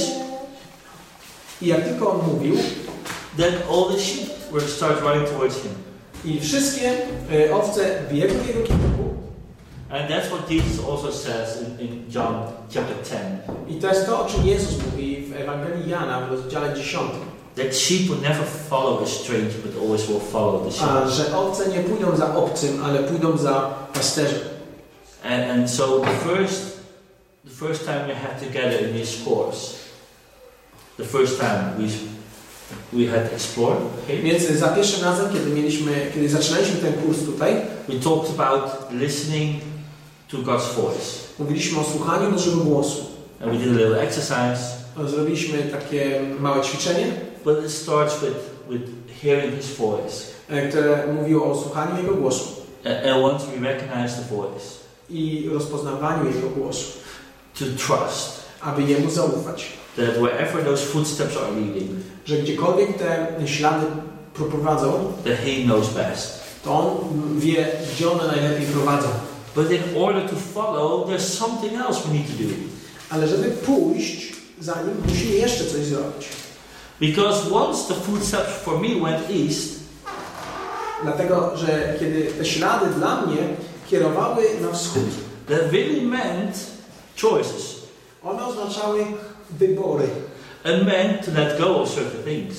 Speaker 3: I jak tylko on mówił,
Speaker 2: then all the sheep were start running towards him.
Speaker 3: i wszystkie e, owce biegły w jego kierunku,
Speaker 2: And that's what Jesus also says in, in John chapter ten.
Speaker 3: I to jest to, o czym Jezus mówi w Ewangelii Jana w rozdziale dziesiątym.
Speaker 2: That sheep will never follow a stranger, but always will follow the sheep.
Speaker 3: A że owce nie pójdą za obcym, ale pójdą za pasterzem.
Speaker 2: And, and so the first, the first time we had together in this course, the first time we we had explored. Okay?
Speaker 3: Więc za pierwszym razem, kiedy mieliśmy, kiedy zaczynaliśmy ten kurs tutaj,
Speaker 2: we talked about listening to God's voice.
Speaker 3: Mówiliśmy o słuchaniu Bożego głosu.
Speaker 2: And we did a little exercise.
Speaker 3: Zrobiliśmy takie małe ćwiczenie.
Speaker 2: But it starts with with hearing His voice.
Speaker 3: Które mówiło o słuchaniu Jego głosu.
Speaker 2: And once we recognize the voice.
Speaker 3: I rozpoznawaniu Jego głosu.
Speaker 2: To trust.
Speaker 3: Aby Jemu zaufać.
Speaker 2: That wherever those footsteps are leading.
Speaker 3: Że gdziekolwiek te ślady prowadzą.
Speaker 2: That He knows best.
Speaker 3: To On wie, gdzie one najlepiej prowadzą.
Speaker 2: But in order to follow, there's something else we need to do.
Speaker 3: Ale żeby pójść za Nim, musimy jeszcze coś zrobić.
Speaker 2: Because once the footsteps for me went east,
Speaker 3: dlatego, że kiedy te ślady dla mnie kierowały na wschód,
Speaker 2: that really meant choices.
Speaker 3: One oznaczały wybory.
Speaker 2: It meant to let go of certain things.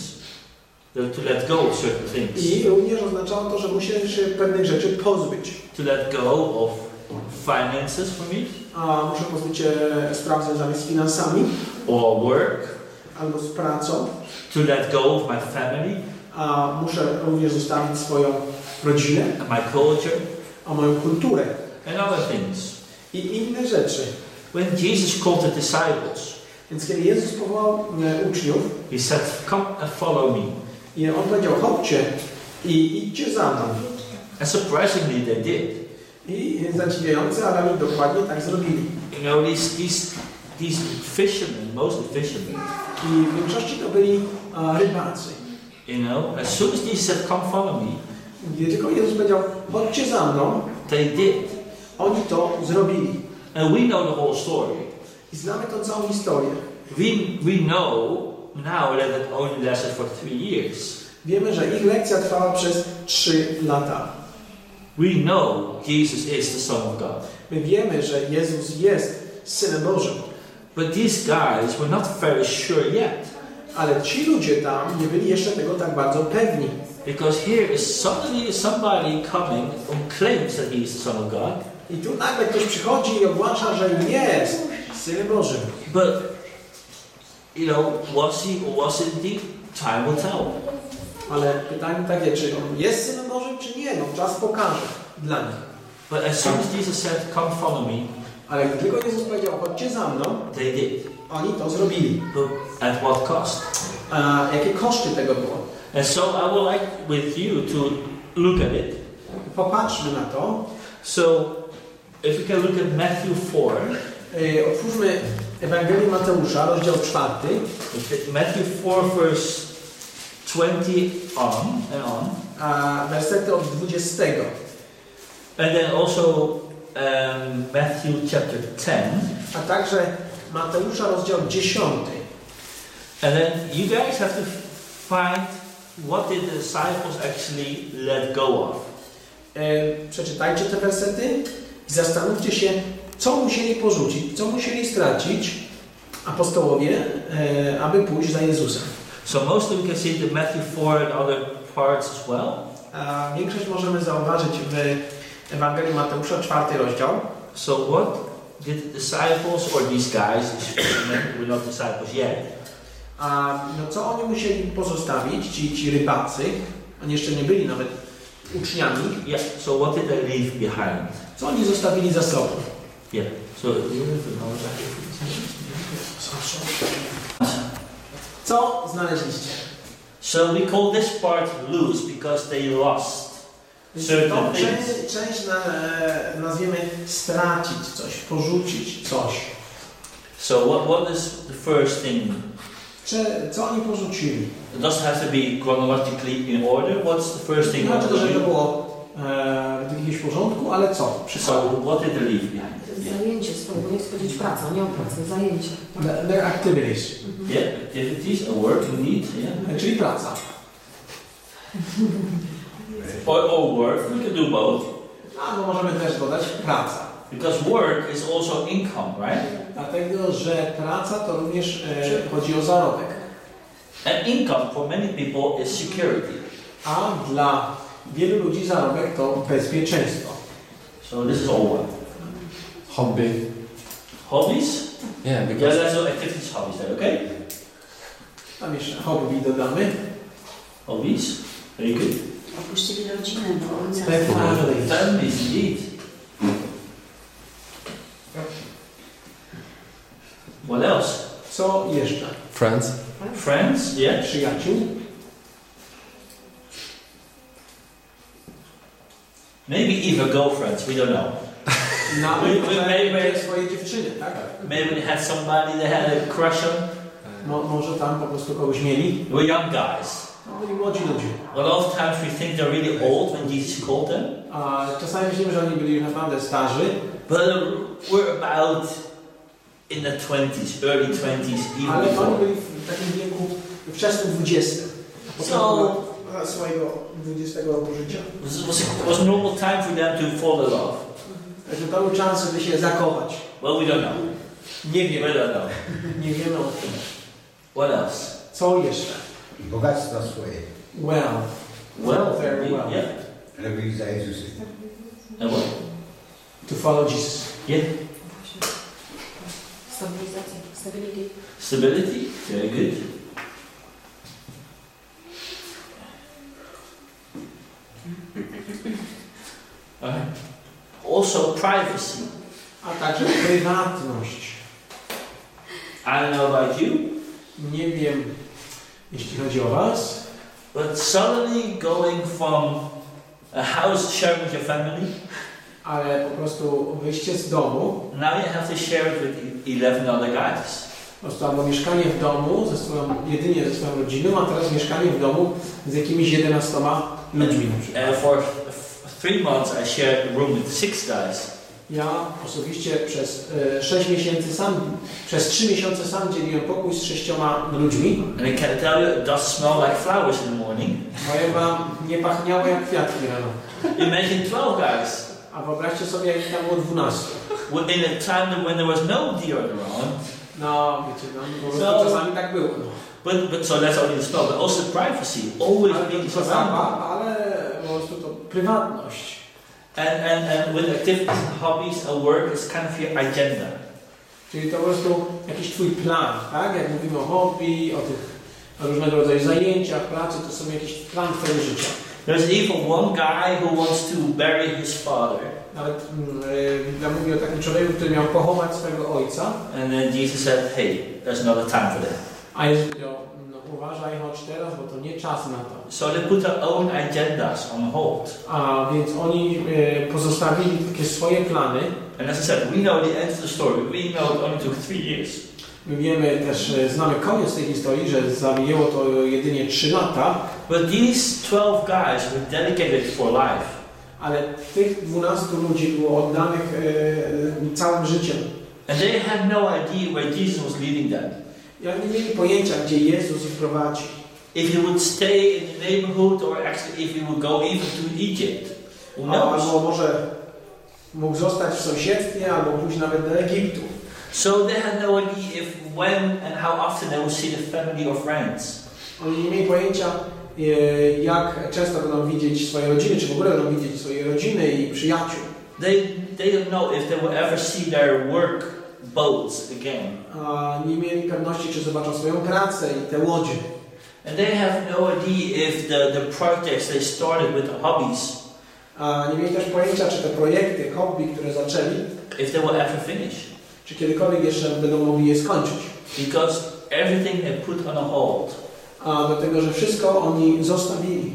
Speaker 2: To let go of certain things.
Speaker 3: I również oznaczało to, że musiałem się pewnych rzeczy pozbyć.
Speaker 2: To let go of finances for me.
Speaker 3: A muszę pozbyć się spraw związanych z finansami.
Speaker 2: Or work.
Speaker 3: Albo z pracą.
Speaker 2: To let go of my family.
Speaker 3: A muszę również zostawić swoją rodzinę.
Speaker 2: And my culture.
Speaker 3: A moją kulturę.
Speaker 2: And other things.
Speaker 3: I inne rzeczy.
Speaker 2: When Jesus called the disciples.
Speaker 3: Więc kiedy Jezus powołał uczniów.
Speaker 2: He said, "Come and follow me."
Speaker 3: I On powiedział, chodźcie i idźcie za mną.
Speaker 2: And surprisingly they did.
Speaker 3: I zadziwiające, ale oni dokładnie tak zrobili.
Speaker 2: You know, these these these fishermen, mostly fishermen.
Speaker 3: I w większości to byli uh, rybacy.
Speaker 2: You know, as soon as Jesus said, "Come follow me,"
Speaker 3: gdy tylko Jezus powiedział, chodźcie za mną,
Speaker 2: they did.
Speaker 3: Oni to zrobili.
Speaker 2: And we know the whole story.
Speaker 3: I znamy tą całą historię.
Speaker 2: We we know now that it only lasted for three years.
Speaker 3: Wiemy, że ich lekcja trwała przez trzy lata.
Speaker 2: We know Jesus is the Son of God.
Speaker 3: My wiemy, że Jezus jest Synem Bożym.
Speaker 2: But these guys were not very sure yet.
Speaker 3: Ale ci ludzie tam nie byli jeszcze tego tak bardzo pewni.
Speaker 2: Because here is suddenly somebody coming and claims that he is the Son of God.
Speaker 3: I tu nagle ktoś przychodzi i ogłasza, że jest Synem Bożym.
Speaker 2: But you know, was he or wasn't he? Time will tell.
Speaker 3: Ale pytanie takie, czy on jest Synem Bożym, czy nie? No czas pokaże dla nich.
Speaker 2: But as soon as Jesus said, "Come follow me,"
Speaker 3: ale gdy tylko Jezus powiedział, chodźcie za mną,
Speaker 2: they did.
Speaker 3: Oni to zrobili.
Speaker 2: But at what cost?
Speaker 3: A jakie koszty tego było?
Speaker 2: And so I would like with you to look at it.
Speaker 3: Popatrzmy na to.
Speaker 2: So if we can look at Matthew four.
Speaker 3: Yy, otwórzmy Ewangelię Mateusza, rozdział czwarty.
Speaker 2: Matthew four, verse twenty on and on.
Speaker 3: A wersety od dwudziestego.
Speaker 2: And then also um, Matthew chapter ten.
Speaker 3: A także Mateusza rozdział dziesiąty.
Speaker 2: And then you guys have to find what did the disciples actually let go of.
Speaker 3: Yy, przeczytajcie te wersety i zastanówcie się, co musieli porzucić, co musieli stracić apostołowie, yy, aby pójść za Jezusem.
Speaker 2: So mostly we can see the Matthew four and other parts as well.
Speaker 3: A większość możemy zauważyć w Ewangelii Mateusza, czwarty rozdział.
Speaker 2: So what did the disciples or these guys, we're not disciples yet.
Speaker 3: A no co oni musieli pozostawić, ci, ci rybacy, oni jeszcze nie byli nawet uczniami.
Speaker 2: Yeah. So what did they leave behind?
Speaker 3: Co oni zostawili za sobą?
Speaker 2: Yeah. So
Speaker 3: co znaleźliście?
Speaker 2: So we call this part lose because they lost certain
Speaker 3: Tą
Speaker 2: things.
Speaker 3: część, część na, e, nazwiemy stracić coś, porzucić coś.
Speaker 2: So what what is the first thing?
Speaker 3: Czy, co oni porzucili?
Speaker 2: It doesn't have to be chronologically in order. What's the first thing?
Speaker 3: Znaczy to, że to było e, w jakimś porządku, ale co?
Speaker 2: So what did they leave behind?
Speaker 4: Zajęcie swoje, bo nie chcę powiedzieć praca, nie o pracę, zajęcie.
Speaker 3: The, their activities.
Speaker 2: Mhm. Yeah, activities, a work indeed, yeah.
Speaker 3: Czyli praca.
Speaker 2: or, or work, we can do both.
Speaker 3: A no możemy też dodać praca.
Speaker 2: Because work is also income, right?
Speaker 3: Dlatego, że praca to również e, chodzi o zarobek.
Speaker 2: And income for many people is security.
Speaker 3: A dla wielu ludzi zarobek to bezpieczeństwo.
Speaker 2: So this is all one.
Speaker 5: Hobby.
Speaker 2: Hobbies?
Speaker 5: Yeah, because
Speaker 2: Yeah, let's do activities, hobbies there, okay?
Speaker 3: Tam jeszcze hobby dodamy.
Speaker 2: Hobbies. Very good.
Speaker 4: Opuścili rodzinę, bo ojca.
Speaker 3: Family.
Speaker 2: Families, indeed. What else?
Speaker 3: Co jeszcze?
Speaker 5: friends.
Speaker 2: Friends, yeah.
Speaker 3: Przyjaciół.
Speaker 2: Maybe even girlfriends, we don't know.
Speaker 3: Nawet
Speaker 2: We- we may- may-
Speaker 3: swoje dziewczyny, tak?
Speaker 2: Maybe they had somebody they had a crush on.
Speaker 3: Mo, może tam po prostu kogoś mieli.
Speaker 2: They were young guys.
Speaker 3: No, byli młodzi ludzie.
Speaker 2: A lot of times we think they're really old when Jesus called them.
Speaker 3: A czasami myślimy, że oni byli naprawdę starzy.
Speaker 2: But we're about in the twenties, early twenties, even
Speaker 3: Ale
Speaker 2: before.
Speaker 3: oni byli w takim wieku wczesnym dwudziestym.
Speaker 2: So
Speaker 3: swojego dwudziestego roku życia.
Speaker 2: it was, it was a normal time for them to fall in love.
Speaker 3: Także to był czas, żeby się zakochać.
Speaker 2: Well, we don't know.
Speaker 3: Nie
Speaker 2: We
Speaker 3: wiemy.
Speaker 2: don't know.
Speaker 3: Nie wiemy o tym.
Speaker 2: What else?
Speaker 3: Co jeszcze?
Speaker 6: I bogactwa swoje.
Speaker 3: Well.
Speaker 2: Well,
Speaker 3: very well.
Speaker 2: yeah.
Speaker 6: Lepiej za Jezusem.
Speaker 2: And what?
Speaker 3: To follow Jesus.
Speaker 2: Yeah.
Speaker 4: Stabilizacja, stability.
Speaker 2: Stability. Very good. Alright. Also privacy.
Speaker 3: A także prywatność.
Speaker 2: I don't know about you,
Speaker 3: Nie wiem, jeśli chodzi o was,
Speaker 2: but suddenly going from a house sharing with your family,
Speaker 3: ale po prostu wyjście z domu,
Speaker 2: now you have to share it with eleven other guys.
Speaker 3: po prostu albo mieszkanie w domu ze swoją, jedynie ze swoją rodziną, a teraz mieszkanie w domu z jakimiś jedenastoma ludźmi na przykład.
Speaker 2: And for f- three months I shared a room with six guys.
Speaker 3: Ja osobiście przez e, sześć miesięcy sam, przez trzy miesiące sam dzieliłem pokój z sześcioma ludźmi.
Speaker 2: And I can tell you, it does smell like flowers in the morning.
Speaker 3: Powiem wam, nie pachniało jak kwiatki rano.
Speaker 2: Imagine twelve guys.
Speaker 3: A wyobraźcie sobie, jak tam było dwunastu.
Speaker 2: In a time when there was no deer around.
Speaker 3: No, wiecie, no, po prostu
Speaker 2: So-
Speaker 3: czasami tak było. No.
Speaker 2: But, but so that's only the smell, but also privacy. Always
Speaker 3: Ale
Speaker 2: being
Speaker 3: to
Speaker 2: surrounded.
Speaker 3: zabawa, ale po prostu to prywatność.
Speaker 2: And, and, and with activities and hobbies and work is kind of your agenda.
Speaker 3: Czyli to po prostu jakiś twój plan, tak? Jak mówimy o hobby, o tych o różnego rodzaju zajęciach, pracy, to są jakiś plan twojego życia.
Speaker 2: There's even one guy who wants to bury his father.
Speaker 3: Nawet yy, Biblia mówi o takim człowieku, który miał pochować swojego ojca,
Speaker 2: And then Jesus said, hey, there's another time for that.
Speaker 3: a Jezus powiedział, no uważaj, chodź teraz, bo to nie czas na to.
Speaker 2: So they put their own agendas on hold.
Speaker 3: A więc oni yy, pozostawili takie swoje plany.
Speaker 2: And as I said, we know the end of the story. We know it only took three years.
Speaker 3: My wiemy też, yy, znamy koniec tej historii, że zajęło to jedynie trzy lata,
Speaker 2: But these twelve guys were dedicated for life.
Speaker 3: ale tych dwunastu ludzi było oddanych yy, całym życiem.
Speaker 2: And they had no idea where Jesus was leading them.
Speaker 3: Ja nie mieli pojęcia, gdzie Jezus ich prowadzi.
Speaker 2: If he would stay in the neighborhood or actually if he would go even to Egypt. Who knows?
Speaker 3: Albo może mógł zostać w sąsiedztwie, albo pójść nawet do Egiptu.
Speaker 2: So they had no idea if, when and how often they would see the family or friends.
Speaker 3: Oni nie mieli pojęcia, e, jak często będą widzieć swoje rodziny, czy w ogóle będą widzieć swoje rodziny i przyjaciół.
Speaker 2: They, they don't know if they will ever see their work boats again.
Speaker 3: A nie mieli pewności, czy zobaczą swoją pracę i te łodzie.
Speaker 2: And they have no idea if the, the projects they started with the hobbies,
Speaker 3: A nie mieli też pojęcia, czy te projekty, hobby, które zaczęli,
Speaker 2: if they will ever finish.
Speaker 3: czy kiedykolwiek jeszcze będą mogli je skończyć.
Speaker 2: Because everything they put on a hold.
Speaker 3: A do tego, że wszystko oni zostawili.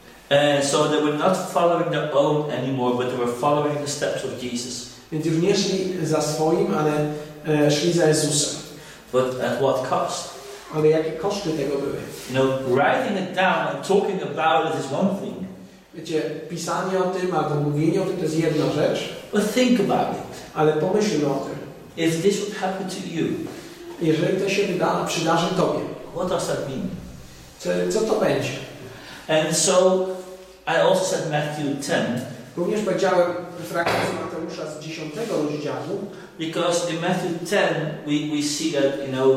Speaker 2: And so they were not following their own anymore, but they were following the steps of Jesus.
Speaker 3: Więc już nie szli za swoim, ale e, szli za Jezusem.
Speaker 2: But at what cost?
Speaker 3: Ale jakie koszty tego były?
Speaker 2: You know, writing it down and talking about it is one thing.
Speaker 3: Wiecie, pisanie o tym albo mówienie o tym to jest jedna rzecz,
Speaker 2: But think about it.
Speaker 3: ale pomyślmy o tym.
Speaker 2: If this would happen to you,
Speaker 3: Jeżeli to się wyda, przydarzy Tobie,
Speaker 2: what does that mean?
Speaker 3: co, co to będzie?
Speaker 2: And so, I also said Matthew ten,
Speaker 3: Również powiedziałem fragment z Mateusza z dziesiątego rozdziału,
Speaker 2: because in Matthew ten we, we see that, you know,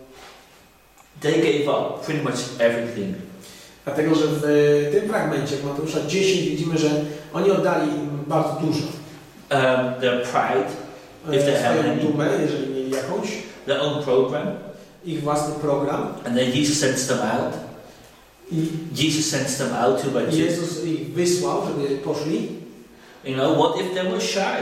Speaker 2: they gave up pretty much everything.
Speaker 3: Dlatego, że w tym fragmencie w Mateusza dziesięć widzimy, że oni oddali bardzo dużo.
Speaker 2: Um, their pride, if they had
Speaker 3: Swoją
Speaker 2: any,
Speaker 3: dumę, jeżeli mieli jakąś,
Speaker 2: their own program,
Speaker 3: ich własny program.
Speaker 2: and then Jesus sends them out.
Speaker 3: I
Speaker 2: Jesus sends them out two by two.
Speaker 3: Jezus ich wysłał, żeby poszli.
Speaker 2: You know, what if they were shy?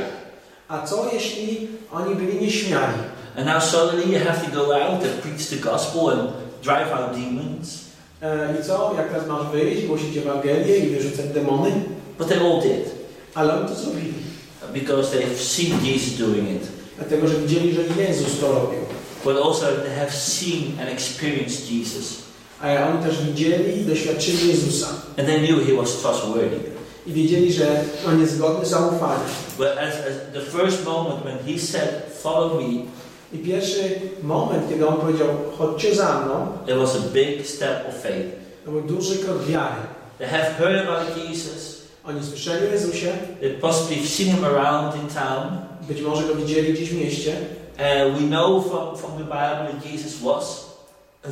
Speaker 3: A co jeśli oni byli nieśmiali?
Speaker 2: And now suddenly you have to go out and preach the gospel and drive out demons.
Speaker 3: E, I co? Jak teraz masz wyjść, głosić Ewangelię i wyrzucać demony?
Speaker 2: But they all did,
Speaker 3: Ale oni to zrobili.
Speaker 2: because they've seen Jesus doing it.
Speaker 3: Dlatego, że widzieli, że Jezus to robił.
Speaker 2: But also they have seen and experienced Jesus.
Speaker 3: A oni też widzieli i doświadczyli Jezusa.
Speaker 2: And they knew he was trustworthy.
Speaker 3: I wiedzieli, że on jest godny zaufania.
Speaker 2: But as, as the first moment when he said, follow me,
Speaker 3: I pierwszy moment, kiedy on powiedział, chodźcie za mną,
Speaker 2: it was a big step of faith.
Speaker 3: to był duży krok wiary.
Speaker 2: They have heard about Jesus.
Speaker 3: Oni słyszeli o Jezusie,
Speaker 2: They possibly seen him around in town.
Speaker 3: być może go widzieli gdzieś w mieście.
Speaker 2: And we know from, from the Bible that Jesus was a,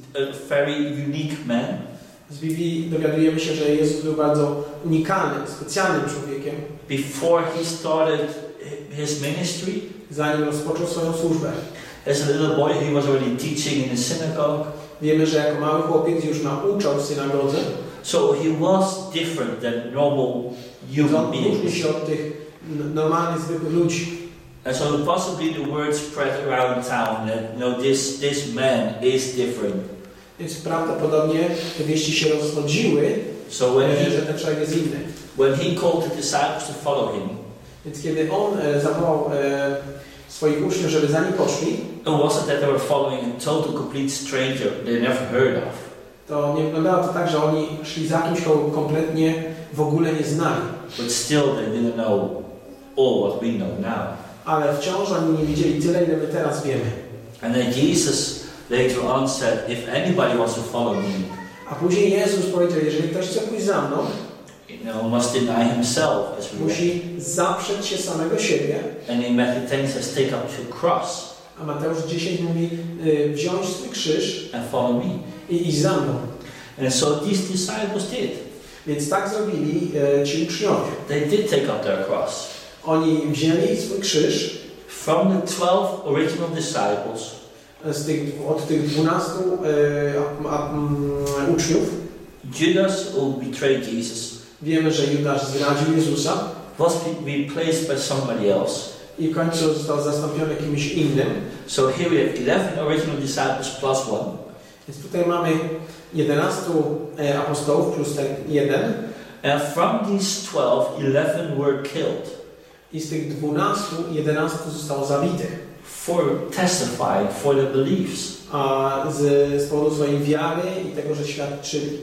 Speaker 2: a very unique man.
Speaker 3: Z Biblii dowiadujemy się, że Jezus był bardzo unikalnym, specjalnym człowiekiem.
Speaker 2: Before he started his ministry,
Speaker 3: Zanim rozpoczął swoją służbę.
Speaker 2: as a little boy, he was already teaching in the synagogue.
Speaker 3: Wiemy, że jako mały chłopiec już nauczał w synagodze.
Speaker 2: So he was different than normal human
Speaker 3: On różni
Speaker 2: beings.
Speaker 3: się od tych n- normalnych, zwykłych ludzi.
Speaker 2: And so possibly the word spread around town that, you know, this, this man is different.
Speaker 3: Więc prawdopodobnie te wieści się rozchodziły,
Speaker 2: So when
Speaker 3: e,
Speaker 2: he,
Speaker 3: że ten człowiek jest inny.
Speaker 2: when he called the disciples to follow him,
Speaker 3: Więc kiedy on e, zawołał e, swoich uczniów, żeby za nim poszli,
Speaker 2: it wasn't that they were following a total complete stranger they never heard of.
Speaker 3: to nie wyglądało to tak, że oni szli za kimś, kogo kompletnie w ogóle nie znali.
Speaker 2: But still they didn't know all what we know now.
Speaker 3: Ale wciąż oni nie wiedzieli tyle, ile my teraz wiemy.
Speaker 2: And then Jesus later on said, if anybody wants to follow me,
Speaker 3: A później Jezus powiedział, jeżeli ktoś chce pójść za mną,
Speaker 2: you know, must deny himself, as we read.
Speaker 3: musi zaprzeć się samego siebie.
Speaker 2: And in Matthew ten it says, take up your cross
Speaker 3: A Mateusz dziesięć mówi, y, wziąć swój krzyż
Speaker 2: and follow me.
Speaker 3: i iść za mną.
Speaker 2: And so these disciples did.
Speaker 3: Więc tak zrobili y, ci uczniowie.
Speaker 2: They did take up their cross.
Speaker 3: Oni wzięli swój krzyż
Speaker 2: From the twelve original disciples,
Speaker 3: z tych, od tych dwunastu y, a, a, um, uczniów.
Speaker 2: Judas, who betrayed Jesus,
Speaker 3: Wiemy, że Judasz zdradził Jezusa
Speaker 2: was replaced by somebody else.
Speaker 3: i w końcu został zastąpiony kimś innym.
Speaker 2: So here we have eleven original disciples plus one.
Speaker 3: Więc tutaj mamy jedenastu e, apostołów plus ten jeden.
Speaker 2: And from these twelve, eleven were killed
Speaker 3: I z tych dwunastu, jedenastu zostało zabitych.
Speaker 2: for testifying for their beliefs.
Speaker 3: A z, z powodu swojej wiary i tego, że świadczyli.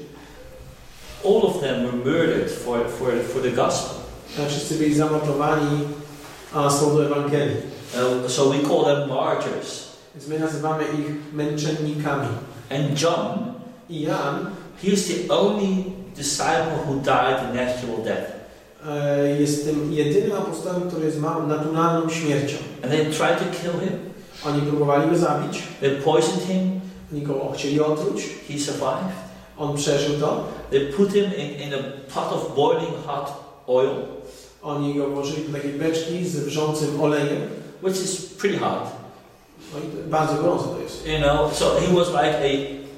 Speaker 2: All of them were murdered for, for, for the gospel.
Speaker 3: A wszyscy byli zamordowani a, z powodu Ewangelii.
Speaker 2: Uh, so we call them martyrs.
Speaker 3: Więc my nazywamy ich męczennikami.
Speaker 2: And John,
Speaker 3: I Jan
Speaker 2: he is the only disciple who died a natural death.
Speaker 3: e, jest tym jedynym apostołem, który zmarł naturalną śmiercią.
Speaker 2: And they tried to kill him.
Speaker 3: Oni próbowali go zabić.
Speaker 2: They poisoned him.
Speaker 3: Oni go chcieli otruć.
Speaker 2: He survived.
Speaker 3: On przeżył to.
Speaker 2: They put him in, in a pot of boiling hot oil,
Speaker 3: Oni go włożyli do takiej beczki z wrzącym olejem.
Speaker 2: which is pretty hot.
Speaker 3: No i bardzo gorąco to jest.
Speaker 2: You know, so he was like a,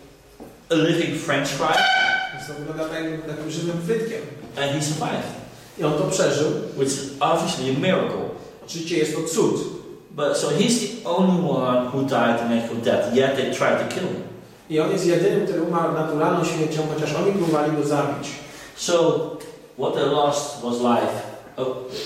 Speaker 2: a living French fry,
Speaker 3: Więc to wygląda tak, takim żywym frytkiem.
Speaker 2: and he survived,
Speaker 3: I on to przeżył.
Speaker 2: which is obviously a miracle.
Speaker 3: Oczywiście jest to cud.
Speaker 2: But so he's the only one who died a natural death, yet they tried to kill him.
Speaker 3: I on jest jedynym, który umarł naturalną śmiercią, chociaż oni próbowali go zabić.
Speaker 2: So what they lost was life. Oh.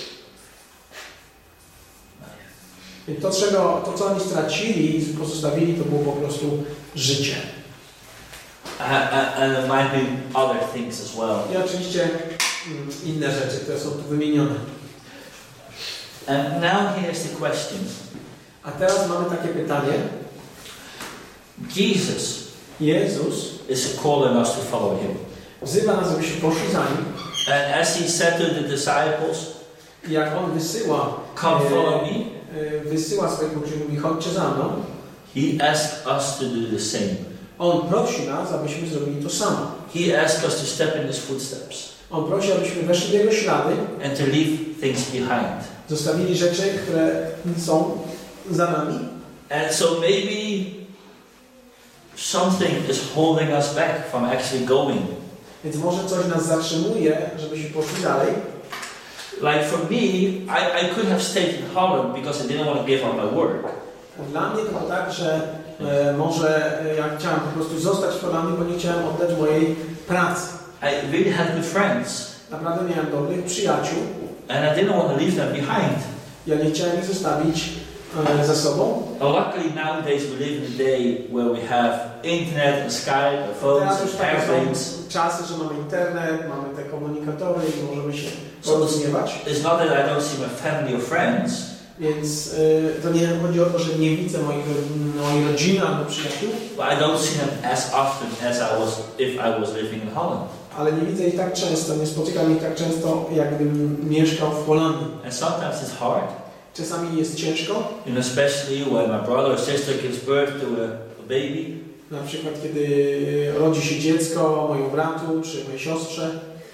Speaker 3: I to, czego, to, co oni stracili i pozostawili, to było po prostu życie.
Speaker 2: And, and there might be other things as well.
Speaker 3: I oczywiście mm, inne rzeczy, które są tu wymienione.
Speaker 2: And now here's the question.
Speaker 3: A teraz mamy takie pytanie.
Speaker 2: Jesus
Speaker 3: Jezus
Speaker 2: is calling us to follow him.
Speaker 3: wzywa nas, abyśmy poszli za Nim.
Speaker 2: And as he said to the disciples,
Speaker 3: I jak on wysyła,
Speaker 2: come follow me,
Speaker 3: e, wysyła swoich uczniów, mówi, chodźcie za mną,
Speaker 2: he asked us to do the same.
Speaker 3: on prosi nas, abyśmy zrobili to samo.
Speaker 2: He asked us to step in his footsteps
Speaker 3: On prosi, abyśmy weszli w jego ślady,
Speaker 2: and to leave things behind.
Speaker 3: zostawili rzeczy, które są za nami.
Speaker 2: And so maybe something is holding us back from actually going.
Speaker 3: Więc może coś nas zatrzymuje, żebyśmy poszli dalej.
Speaker 2: Like for me, I, I could have stayed in Holland because I didn't want to give up my work.
Speaker 3: Dla mnie to było tak, że e, może e, ja chciałem po prostu zostać w Holandii, bo nie chciałem oddać mojej pracy.
Speaker 2: I really had good friends,
Speaker 3: Naprawdę miałem dobrych przyjaciół.
Speaker 2: and I didn't want to leave them behind.
Speaker 3: Ja nie chciałem ich zostawić e, za sobą.
Speaker 2: Uh, luckily nowadays we live in a day where we have internet and Skype and phones
Speaker 3: Teraz już
Speaker 2: and
Speaker 3: takie
Speaker 2: airplanes.
Speaker 3: są czasy, że mamy internet, mamy te komunikatory i możemy się porozumiewać.
Speaker 2: It's not that I don't see my family or friends,
Speaker 3: Więc e, to nie chodzi o to, że nie widzę moich, mojej rodziny albo przyjaciół,
Speaker 2: but I don't see them as often as I was if I was living in Holland.
Speaker 3: ale nie widzę ich tak często, nie spotykam ich tak często, jakbym mieszkał w Holandii.
Speaker 2: And sometimes it's hard,
Speaker 3: Czasami jest ciężko,
Speaker 2: you know, especially when my brother or sister gives birth to a, a baby.
Speaker 3: na przykład kiedy rodzi się dziecko mojemu bratu czy mojej siostrze,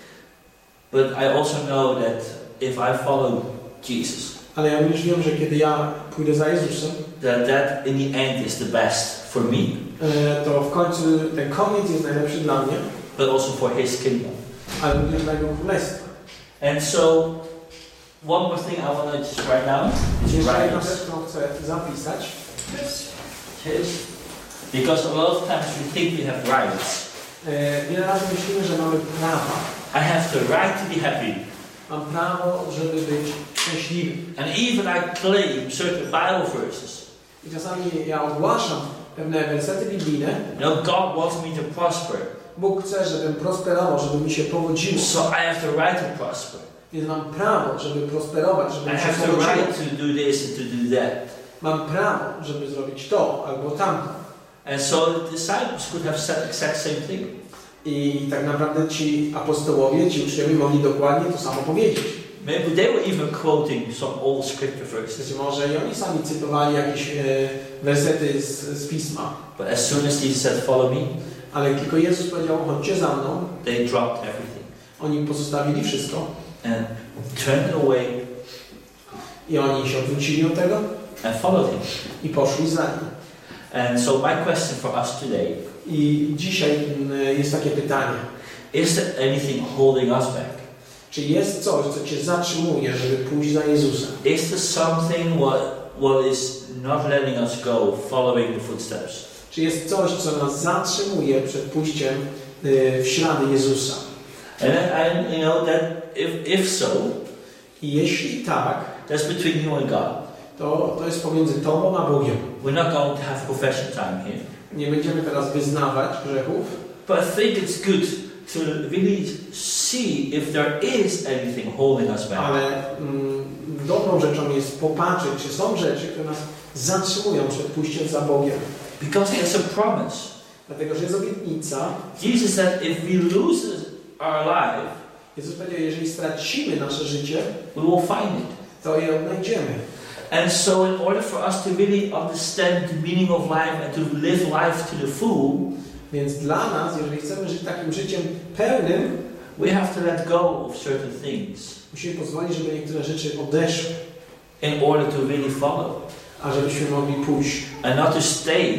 Speaker 2: But I also know that if I follow Jesus,
Speaker 3: ale ja również wiem, że kiedy ja pójdę za Jezusem,
Speaker 2: that that in the end is the best for me,
Speaker 3: e, to w końcu ten koniec jest najlepszy dla mnie,
Speaker 2: but also for His kingdom.
Speaker 3: ale również dla Jego Królestwa.
Speaker 2: And so, one more thing I want to just write down is
Speaker 3: Jeszcze jedna
Speaker 2: rights.
Speaker 3: rzecz, którą chcę zapisać,
Speaker 2: Yes. Because a lot of times we think we have rights.
Speaker 3: e, wiele razy myślimy, że mamy prawa.
Speaker 2: I have the right to be happy.
Speaker 3: Mam prawo, żeby być szczęśliwy.
Speaker 2: And even I claim certain Bible verses.
Speaker 3: I czasami ja ogłaszam pewne wersety biblijne.
Speaker 2: You know, God wants me to prosper.
Speaker 3: Bóg chce, żebym prosperował, żeby mi się powodziło.
Speaker 2: So I have the right to prosper.
Speaker 3: Więc mam prawo, żeby prosperować, żeby
Speaker 2: I
Speaker 3: mi się
Speaker 2: have the
Speaker 3: powodziło.
Speaker 2: right to do this and to do that.
Speaker 3: Mam prawo, żeby zrobić to albo tamto.
Speaker 2: And so the disciples could have said the exact same thing.
Speaker 3: I tak naprawdę ci apostołowie, ci uczniowie mogli dokładnie to samo powiedzieć.
Speaker 2: Maybe they were even quoting some old scripture verses.
Speaker 3: Być może i oni sami cytowali jakieś e, wersety z, z Pisma.
Speaker 2: But as soon as Jesus said, follow me,
Speaker 3: Ale tylko Jezus powiedział, chodźcie za mną.
Speaker 2: they dropped everything
Speaker 3: Oni pozostawili wszystko.
Speaker 2: and turned away
Speaker 3: I oni się odwrócili od tego
Speaker 2: and followed him.
Speaker 3: i poszli za nim.
Speaker 2: And so my question for us today,
Speaker 3: I dzisiaj mm, jest takie pytanie.
Speaker 2: is there anything holding us back?
Speaker 3: Czy jest coś, co Cię zatrzymuje, żeby pójść za Jezusem?
Speaker 2: Is there something what, what is not letting us go, following the footsteps?
Speaker 3: Czy jest coś, co nas zatrzymuje przed pójściem y, w ślady Jezusa?
Speaker 2: And, and you know that if, if so,
Speaker 3: I jeśli tak,
Speaker 2: that's between you and God.
Speaker 3: to, to jest pomiędzy Tobą a Bogiem.
Speaker 2: We're not going to have confession time here.
Speaker 3: Nie będziemy teraz wyznawać grzechów,
Speaker 2: But I think it's good to really see if there is anything holding us back.
Speaker 3: ale mm, dobrą rzeczą jest popatrzeć, czy są rzeczy, które nas zatrzymują przed pójściem za Bogiem.
Speaker 2: Because there's a promise.
Speaker 3: Dlatego, że jest obietnica.
Speaker 2: Jesus said if we lose our life,
Speaker 3: Jezus powiedział, jeżeli stracimy nasze życie,
Speaker 2: we will find it.
Speaker 3: to je odnajdziemy.
Speaker 2: And so in order for us to really understand the meaning of life and to live life to the full,
Speaker 3: Więc dla nas, jeżeli chcemy żyć takim życiem pełnym,
Speaker 2: we have to let go of certain things
Speaker 3: musimy pozwolić, żeby niektóre rzeczy odeszły,
Speaker 2: in order to really follow.
Speaker 3: a żebyśmy mogli pójść,
Speaker 2: And not to stay,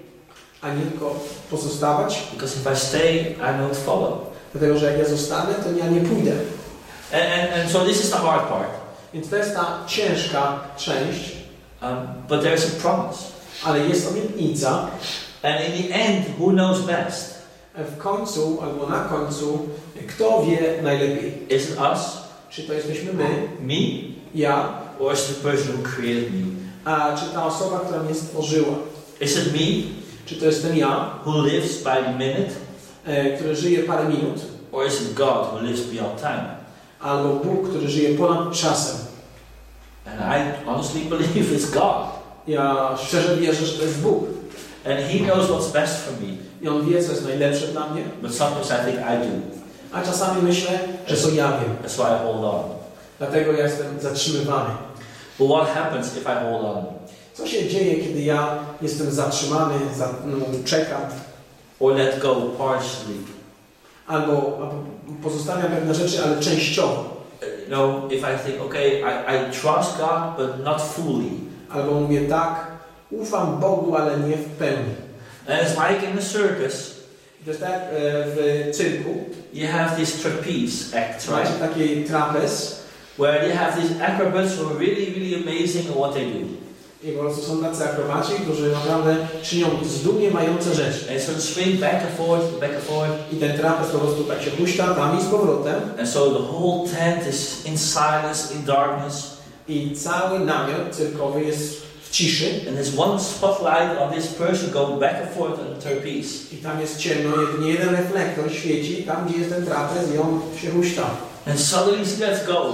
Speaker 3: a nie tylko pozostawać.
Speaker 2: because if I stay, I don't follow.
Speaker 3: Dlatego, że jak ja zostanę, to ja nie pójdę.
Speaker 2: And, and, and so this is the hard part.
Speaker 3: Więc to jest ta ciężka część,
Speaker 2: Um, but there's a promise.
Speaker 3: ale jest obietnica.
Speaker 2: And in the end, who knows best?
Speaker 3: W końcu, albo na końcu, kto wie najlepiej?
Speaker 2: Is it us,
Speaker 3: Czy to jesteśmy my,
Speaker 2: me,
Speaker 3: ja,
Speaker 2: or is it the person who created me?
Speaker 3: a czy ta osoba, która mnie stworzyła?
Speaker 2: Is it me,
Speaker 3: Czy to jestem ja,
Speaker 2: who lives by the minute,
Speaker 3: e, który żyje parę minut,
Speaker 2: or is it God who lives beyond time?
Speaker 3: albo Bóg, który żyje ponad czasem?
Speaker 2: And I honestly believe it's God.
Speaker 3: Ja szczerze wierzę, że to jest Bóg.
Speaker 2: And He knows what's best for me.
Speaker 3: I On wie, co jest najlepsze dla mnie,
Speaker 2: But sometimes I think I do.
Speaker 3: A czasami myślę, że to ja wiem.
Speaker 2: That's why I hold on.
Speaker 3: Dlatego ja jestem zatrzymywany.
Speaker 2: But what happens if I hold on?
Speaker 3: Co się dzieje, kiedy ja jestem zatrzymany, za, no, czekam,
Speaker 2: Or let go partially?
Speaker 3: albo, albo pozostawiam pewne rzeczy, ale częściowo.
Speaker 2: You know, if I think, okay, I, I trust God, but not fully.
Speaker 3: Albo mówię tak, ufam Bogu, ale nie w pełni.
Speaker 2: And it's like in the circus,
Speaker 3: To jest tak e, w cyrku.
Speaker 2: you have this trapeze act,
Speaker 3: Macie
Speaker 2: right?
Speaker 3: taki trapez
Speaker 2: Where you have these acrobats who are really, really amazing at what they do.
Speaker 3: i po prostu są tacy akrobaci, którzy naprawdę czynią zdumiewające rzeczy.
Speaker 2: And so swing back and forth, back and forth.
Speaker 3: I ten trapez po prostu tak się puszcza tam i z powrotem.
Speaker 2: And so the whole tent is in silence, in darkness.
Speaker 3: I cały namiot cyrkowy jest w ciszy.
Speaker 2: And there's one spotlight on this person going back and forth on the trapeze.
Speaker 3: I tam jest ciemno, jedynie jeden reflektor świeci tam, gdzie jest ten trapez i on się huśta.
Speaker 2: And suddenly he lets go.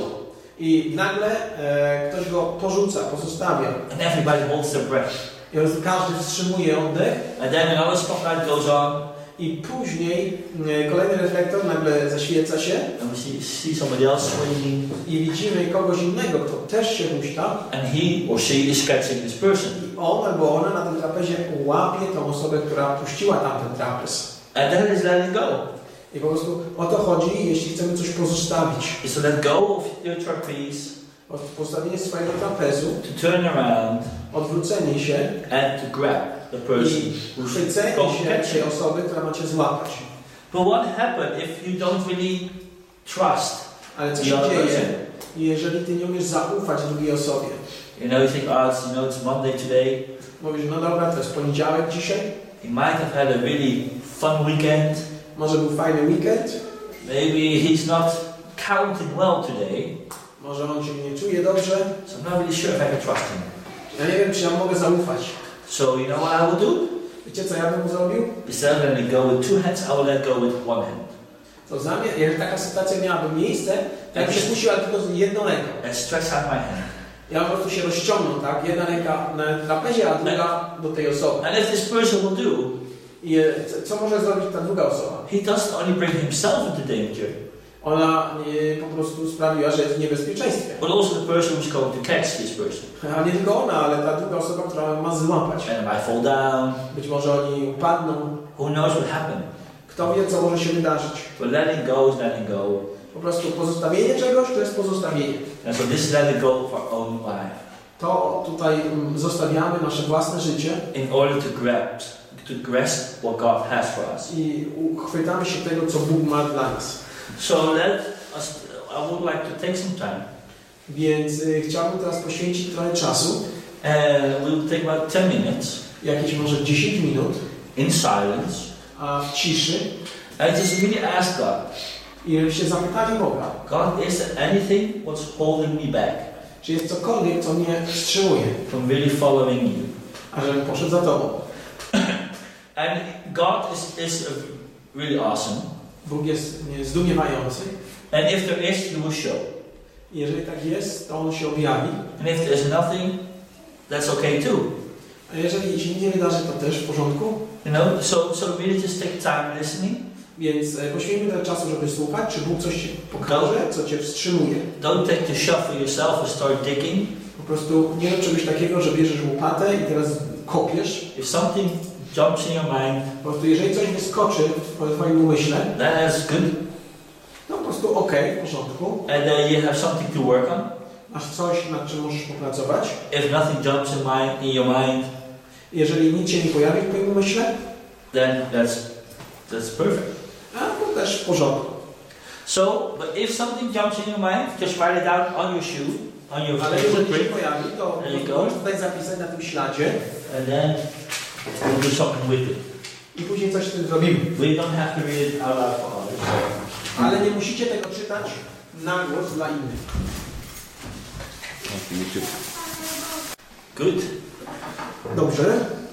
Speaker 3: I nagle e, ktoś go porzuca, pozostawia.
Speaker 2: And everybody holds their breath.
Speaker 3: I po prostu każdy wstrzymuje oddech.
Speaker 2: And then another spotlight goes on.
Speaker 3: I później e, kolejny reflektor nagle zaświeca się.
Speaker 2: And we see, see somebody else swinging.
Speaker 3: I widzimy kogoś innego, kto też się huśta.
Speaker 2: And he or she is catching this person.
Speaker 3: I on albo ona na tym trapezie łapie tą osobę, która puściła tamten trapez.
Speaker 2: And that is letting go.
Speaker 3: I po prostu o to chodzi, jeśli chcemy coś pozostawić.
Speaker 2: Is to let go of your trapeze,
Speaker 3: Postawienie swojego trapezu,
Speaker 2: to turn around
Speaker 3: odwrócenie się
Speaker 2: and to grab the person
Speaker 3: i
Speaker 2: who's
Speaker 3: chwycenie
Speaker 2: going to
Speaker 3: się
Speaker 2: catch
Speaker 3: tej
Speaker 2: you.
Speaker 3: osoby, która ma cię złapać.
Speaker 2: But what happens if you don't really trust
Speaker 3: Ale co
Speaker 2: the
Speaker 3: się
Speaker 2: other
Speaker 3: dzieje,
Speaker 2: person?
Speaker 3: jeżeli ty nie umiesz zaufać drugiej osobie?
Speaker 2: You know, you think, oh, it's, you know, it's Monday today.
Speaker 3: Mówisz, no dobra, to jest poniedziałek dzisiaj.
Speaker 2: He might have had a really fun weekend.
Speaker 3: Może był fajny weekend.
Speaker 2: Maybe he's not counting well today.
Speaker 3: Może on się nie czuje dobrze.
Speaker 2: So I'm not really sure if I can trust him.
Speaker 3: Ja nie wiem, czy ja mogę zaufać.
Speaker 2: So you know what I will do?
Speaker 3: Wiecie, co ja bym zrobił?
Speaker 2: Instead of letting go with two hands, I will let go with one hand.
Speaker 3: To zamiast, jak taka sytuacja miałaby miejsce, to ja bym się puścił, ale tylko z jedną ręką.
Speaker 2: And stretch out my hand.
Speaker 3: Ja po prostu się rozciągnął, tak? Jedna ręka na trapezie, a druga do tej osoby.
Speaker 2: And if this person will do,
Speaker 3: I e, co, co może zrobić ta druga osoba?
Speaker 2: he doesn't only bring himself into danger,
Speaker 3: Ona e, po prostu sprawiła, że jest w niebezpieczeństwie.
Speaker 2: but also the person who's going to catch this person.
Speaker 3: A nie tylko ona, ale ta druga osoba, która ma złapać.
Speaker 2: And if I fall down,
Speaker 3: Być może oni upadną.
Speaker 2: who knows what happened?
Speaker 3: Kto wie, co może się wydarzyć.
Speaker 2: But letting go is letting go.
Speaker 3: Po prostu pozostawienie czegoś to jest pozostawienie.
Speaker 2: And so this is letting go of our own life
Speaker 3: To tutaj mm, zostawiamy nasze własne życie
Speaker 2: in order to grasp, to grasp what God has for us.
Speaker 3: i uchwytamy się tego, co Bóg ma dla nas.
Speaker 2: So let us, I would like to take some time.
Speaker 3: Więc y, chciałbym teraz poświęcić trochę czasu,
Speaker 2: And we'll take about ten minutes
Speaker 3: jakieś może dziesięć minut,
Speaker 2: in silence
Speaker 3: a w ciszy
Speaker 2: and just really ask God,
Speaker 3: i się zapytali Boga,
Speaker 2: God, is there anything what's holding me back
Speaker 3: czy jest cokolwiek, co mnie wstrzymuje,
Speaker 2: from really following you?
Speaker 3: ażebym poszedł za Tobą.
Speaker 2: And God is, is really awesome.
Speaker 3: Bóg jest nie, zdumiewający.
Speaker 2: And if there is, He will show.
Speaker 3: Jeżeli tak jest, to On się objawi.
Speaker 2: And if there's nothing, that's okay too.
Speaker 3: A jeżeli się nic nie wydarzy, to też w porządku.
Speaker 2: You know, so so really just take time listening.
Speaker 3: Więc e, poświęćmy tyle czasu, żeby słuchać, czy Bóg coś Ci pokaże, co Cię wstrzymuje.
Speaker 2: Don't take the shovel yourself and start digging.
Speaker 3: Po prostu nie rób czegoś takiego, że bierzesz łopatę i teraz kopiesz.
Speaker 2: If something jumps in your mind,
Speaker 3: Po prostu jeżeli coś wyskoczy w Twoim umyśle,
Speaker 2: that's good.
Speaker 3: to po prostu okej, w porządku.
Speaker 2: And then you have something to work on.
Speaker 3: Masz coś, nad czym możesz popracować.
Speaker 2: If nothing jumps in, mind, in your mind,
Speaker 3: Jeżeli nic się nie pojawi w Twoim umyśle,
Speaker 2: then that's that's perfect.
Speaker 3: a to też w porządku.
Speaker 2: So, but if something jumps in your mind, just write it down on your shoe, on your
Speaker 3: Ale jeżeli się
Speaker 2: footprint,
Speaker 3: pojawi, to
Speaker 2: There you go.
Speaker 3: możesz tutaj zapisać na tym śladzie
Speaker 2: and then we'll do something with it.
Speaker 3: i później coś z tym zrobimy.
Speaker 2: We don't have to read it out loud for others.
Speaker 3: Ale nie musicie tego czytać na głos dla innych.
Speaker 2: Good.
Speaker 3: Dobrze.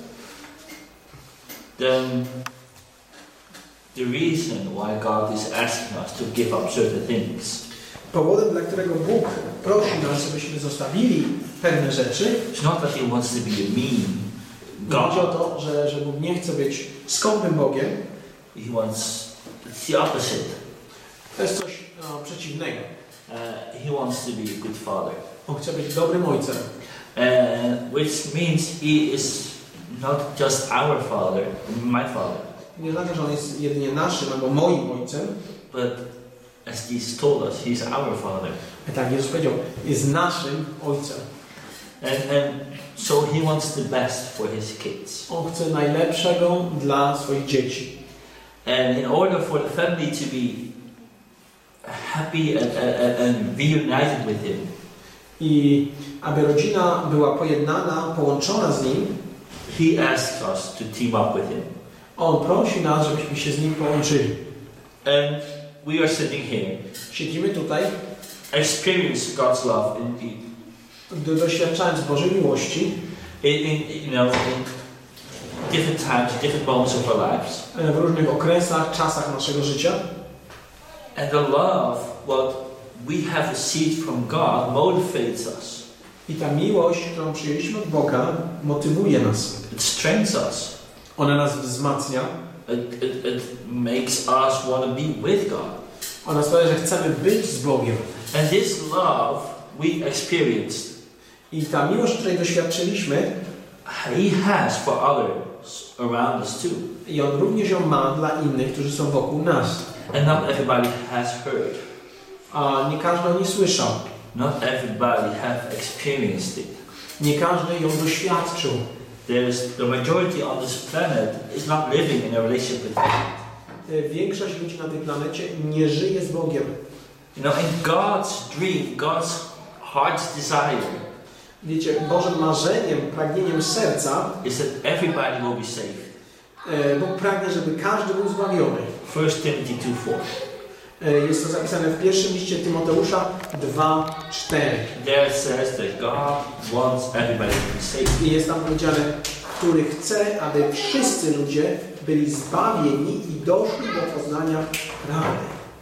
Speaker 2: Then the reason why God is asking us to give up certain things
Speaker 3: Powodem, dla którego Bóg prosi nas, żebyśmy zostawili pewne rzeczy,
Speaker 2: it's not that He wants to be a mean
Speaker 3: nie chodzi o
Speaker 2: God.
Speaker 3: to, że, że Bóg nie chce być skąpym Bogiem,
Speaker 2: He wants it's the opposite.
Speaker 3: To jest coś no, przeciwnego.
Speaker 2: Uh, he wants to be a good father.
Speaker 3: On chce być dobrym ojcem.
Speaker 2: Uh, which means he is not just our father, my father.
Speaker 3: Nie znaczy, że on jest jedynie naszym albo moim ojcem.
Speaker 2: But as Jesus told us, he's our father.
Speaker 3: I tak Jezus powiedział, jest naszym ojcem.
Speaker 2: And, and so he wants the best for his kids.
Speaker 3: On chce najlepszego dla swoich dzieci.
Speaker 2: And in order for the family to be happy and, and, and reunited with him,
Speaker 3: I aby rodzina była pojednana, połączona z nim,
Speaker 2: he asked us to team up with him.
Speaker 3: on prosi nas, żebyśmy się z nim połączyli.
Speaker 2: And we are sitting here,
Speaker 3: Siedzimy tutaj,
Speaker 2: experience God's love in,
Speaker 3: do- doświadczając Bożej miłości
Speaker 2: in, in you know in different times, different moments of our lives.
Speaker 3: e, w różnych okresach, czasach naszego życia.
Speaker 2: And the love, what we have received from God, motivates us.
Speaker 3: I ta miłość, którą przyjęliśmy od Boga, motywuje nas.
Speaker 2: It strengthens us.
Speaker 3: Ona nas wzmacnia.
Speaker 2: It, it, it makes us want to be with God.
Speaker 3: Ona sprawia, że chcemy być z Bogiem.
Speaker 2: And this love we experienced,
Speaker 3: I ta miłość, której doświadczyliśmy,
Speaker 2: He has for others around us too.
Speaker 3: i On również ją ma dla innych, którzy są wokół nas.
Speaker 2: And not everybody has heard.
Speaker 3: A nie każdy o niej słyszał.
Speaker 2: Not everybody have experienced it.
Speaker 3: Nie każdy ją doświadczył.
Speaker 2: There's the majority on this planet is not living in a relationship with God.
Speaker 3: E, Większość ludzi na tej planecie nie żyje z Bogiem.
Speaker 2: You know, in God's dream, God's heart's desire
Speaker 3: Wiecie, Bożym marzeniem, pragnieniem serca,
Speaker 2: is that everybody will be saved.
Speaker 3: e, Bóg pragnie, żeby każdy był zbawiony.
Speaker 2: First Timothy two four.
Speaker 3: E, Jest to zapisane w pierwszym liście Tymoteusza dwa cztery.
Speaker 2: There it says that God wants everybody to be saved.
Speaker 3: I jest tam powiedziane, który chce, aby wszyscy ludzie byli zbawieni i doszli do poznania prawdy.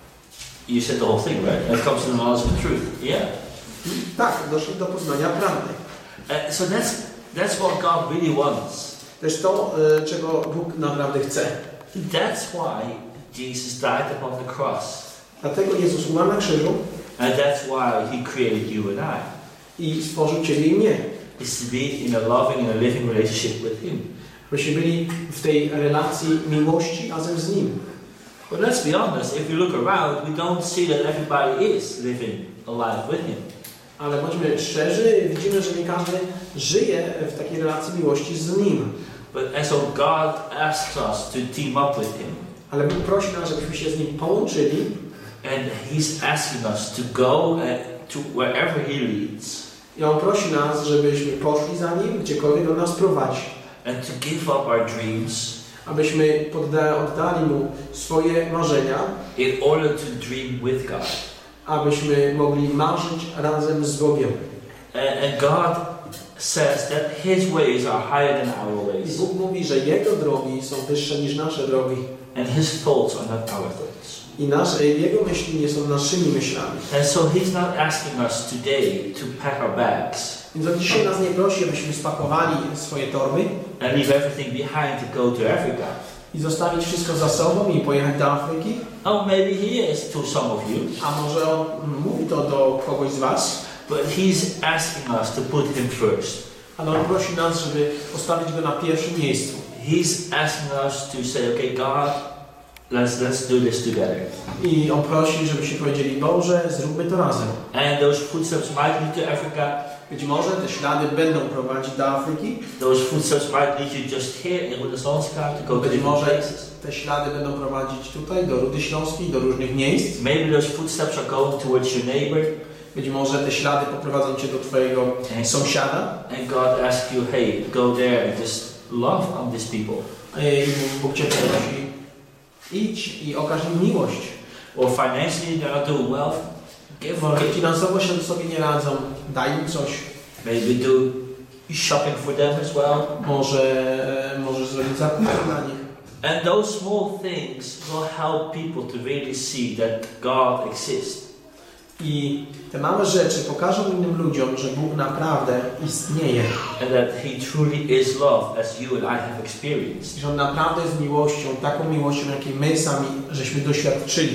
Speaker 2: You said the whole thing, right? That comes to the knowledge of the truth. Yeah.
Speaker 3: Tak, doszli do poznania prawdy.
Speaker 2: Uh, so that's that's what God really wants.
Speaker 3: To jest to, e, czego Bóg naprawdę chce.
Speaker 2: That's why Jesus died upon the cross.
Speaker 3: Dlatego Jezus umarł na krzyżu
Speaker 2: And that's why He created you and I.
Speaker 3: i stworzył Ciebie i mnie.
Speaker 2: Is to be in a loving and a living relationship with Him.
Speaker 3: Byśmy byli w tej relacji miłości razem z Nim.
Speaker 2: But let's be honest, if you look around, we don't see that everybody is living a life with Him.
Speaker 3: Ale bądźmy szczerzy, widzimy, że nie każdy żyje w takiej relacji miłości z Nim.
Speaker 2: But and so God asks us to team up with Him.
Speaker 3: Ale Bóg prosi nas, żebyśmy się z Nim połączyli
Speaker 2: And He's asking us to go uh, to wherever He leads.
Speaker 3: i On prosi nas, żebyśmy poszli za Nim, gdziekolwiek On nas prowadzi.
Speaker 2: And to give up our dreams
Speaker 3: Abyśmy podda- oddali Mu swoje marzenia,
Speaker 2: in order to dream with God.
Speaker 3: abyśmy mogli marzyć razem z Bogiem.
Speaker 2: And, and God says that His ways are higher than our
Speaker 3: I
Speaker 2: ways.
Speaker 3: Bóg mówi, że Jego drogi są wyższe niż nasze drogi.
Speaker 2: And His thoughts are not our thoughts.
Speaker 3: I nasze, Jego myśli nie są naszymi myślami.
Speaker 2: And so He's not asking us today to pack our bags
Speaker 3: Więc On dzisiaj nas nie prosi, abyśmy spakowali swoje torby
Speaker 2: and leave everything behind to go to Africa.
Speaker 3: i zostawić wszystko za sobą i pojechać do Afryki.
Speaker 2: Oh, maybe He is to some of you,
Speaker 3: A może On mówi to do kogoś z Was,
Speaker 2: but He's asking us to put Him first.
Speaker 3: ale On prosi nas, żeby postawić Go na pierwszym miejscu.
Speaker 2: He's asking us to say, okay, God, let's let's do this together.
Speaker 3: I On prosi, żebyśmy powiedzieli, Boże, zróbmy to razem.
Speaker 2: And those footsteps might lead to Africa.
Speaker 3: Być może te ślady będą prowadzić do Afryki.
Speaker 2: Those footsteps might lead you just here in Rudolfska to go to
Speaker 3: Być
Speaker 2: different
Speaker 3: może
Speaker 2: places.
Speaker 3: te ślady będą prowadzić tutaj, do Rudy Śląskiej, do różnych miejsc.
Speaker 2: Maybe those footsteps are going towards your neighbor,
Speaker 3: Być może te ślady poprowadzą Cię do Twojego sąsiada.
Speaker 2: and God asks you, hey, go there and just love on these people.
Speaker 3: I Bóg Cię prosi, idź i okaż im miłość.
Speaker 2: Or financially they're not doing well, give
Speaker 3: Może
Speaker 2: them.
Speaker 3: finansowo się sobie nie radzą, daj im coś.
Speaker 2: Maybe do shopping for them as well.
Speaker 3: Może, e, może zrobić zakupy dla nich.
Speaker 2: And those small things will help people to really see that God exists.
Speaker 3: I te małe rzeczy pokażą innym ludziom, że Bóg naprawdę istnieje.
Speaker 2: And that He truly is love, as you and I have experienced.
Speaker 3: Że On naprawdę jest miłością, taką miłością, jakiej my sami żeśmy doświadczyli.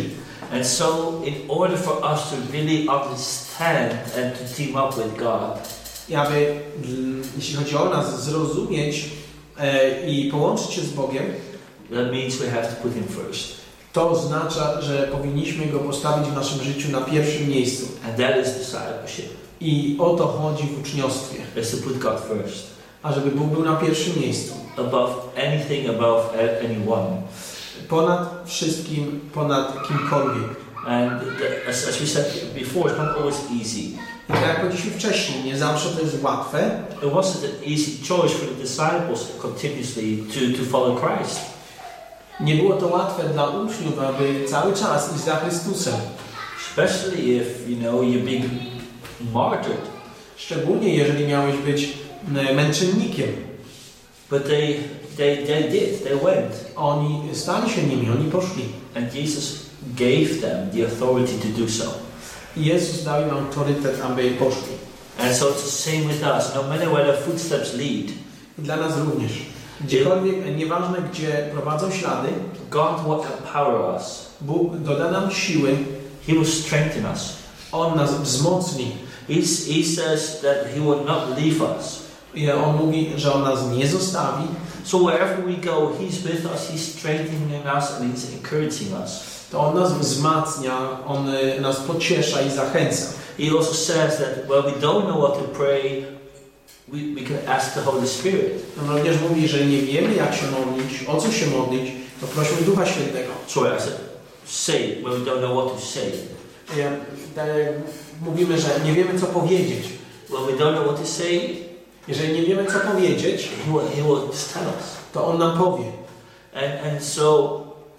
Speaker 2: And so, in order for us to really understand and to team up with God,
Speaker 3: I aby, mm, jeśli chodzi o nas, zrozumieć e, i połączyć się z Bogiem,
Speaker 2: that means we have to put Him first.
Speaker 3: to oznacza, że powinniśmy Go postawić w naszym życiu na pierwszym miejscu.
Speaker 2: And that is discipleship.
Speaker 3: I o to chodzi w uczniostwie.
Speaker 2: Is to put God first.
Speaker 3: A żeby Bóg był na pierwszym miejscu.
Speaker 2: Above anything, above anyone.
Speaker 3: Ponad wszystkim, ponad kimkolwiek.
Speaker 2: And the, as, as we said before, it's not always easy.
Speaker 3: I tak jak powiedzieliśmy wcześniej, nie zawsze to jest łatwe.
Speaker 2: It wasn't an easy choice for the disciples continuously to, to follow Christ.
Speaker 3: Nie było to łatwe dla uczniów, aby cały czas iść za Chrystusem.
Speaker 2: Especially if, you know, you're being martyred.
Speaker 3: Szczególnie jeżeli miałeś być męczennikiem.
Speaker 2: But they, they, they did, they went.
Speaker 3: Oni stali się nimi, oni poszli.
Speaker 2: And Jesus gave them the authority to do so.
Speaker 3: I Jezus dał im autorytet, aby poszli.
Speaker 2: And so it's the same with us. No matter where the footsteps lead,
Speaker 3: I dla nas również. Gdziekolwiek, nieważne gdzie prowadzą ślady,
Speaker 2: God will empower us.
Speaker 3: Bóg doda nam siły,
Speaker 2: He will strengthen us.
Speaker 3: On nas wzmocni.
Speaker 2: He's, he says that He will not leave us.
Speaker 3: I On mówi, że On nas nie zostawi.
Speaker 2: So wherever we go, He's with us, He's strengthening us, and He's encouraging us.
Speaker 3: To On nas wzmacnia, On nas pociesza i zachęca.
Speaker 2: He also says that when we don't know what to pray, we, we can ask the Holy Spirit.
Speaker 3: On również mówi, że nie wiemy jak się modlić, o co się modlić, to prośmy Ducha Świętego.
Speaker 2: Sorry, I said say when we don't know what to say.
Speaker 3: Ja, tak jak mówimy, że nie wiemy co powiedzieć.
Speaker 2: When we don't know what to say,
Speaker 3: Jeżeli nie wiemy co powiedzieć,
Speaker 2: He will, he will just tell us.
Speaker 3: to On nam powie.
Speaker 2: And and so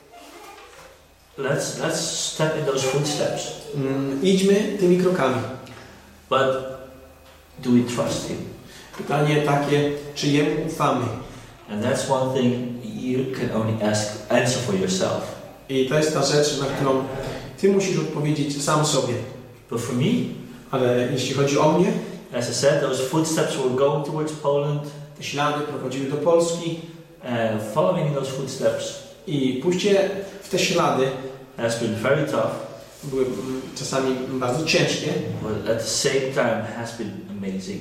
Speaker 2: let's let's step in those footsteps.
Speaker 3: Mm, idźmy tymi krokami.
Speaker 2: But do we trust Him?
Speaker 3: Pytanie takie, czy Jemu ufamy?
Speaker 2: And that's one thing you can only ask answer for yourself.
Speaker 3: I to jest ta rzecz, na którą Ty musisz odpowiedzieć sam sobie.
Speaker 2: But for me,
Speaker 3: Ale jeśli chodzi o mnie,
Speaker 2: as I said, those footsteps were going towards Poland,
Speaker 3: te ślady prowadziły do Polski
Speaker 2: and following in those footsteps
Speaker 3: i pójście w te ślady
Speaker 2: has been very tough,
Speaker 3: były mm, czasami bardzo ciężkie,
Speaker 2: but at the same time has been amazing.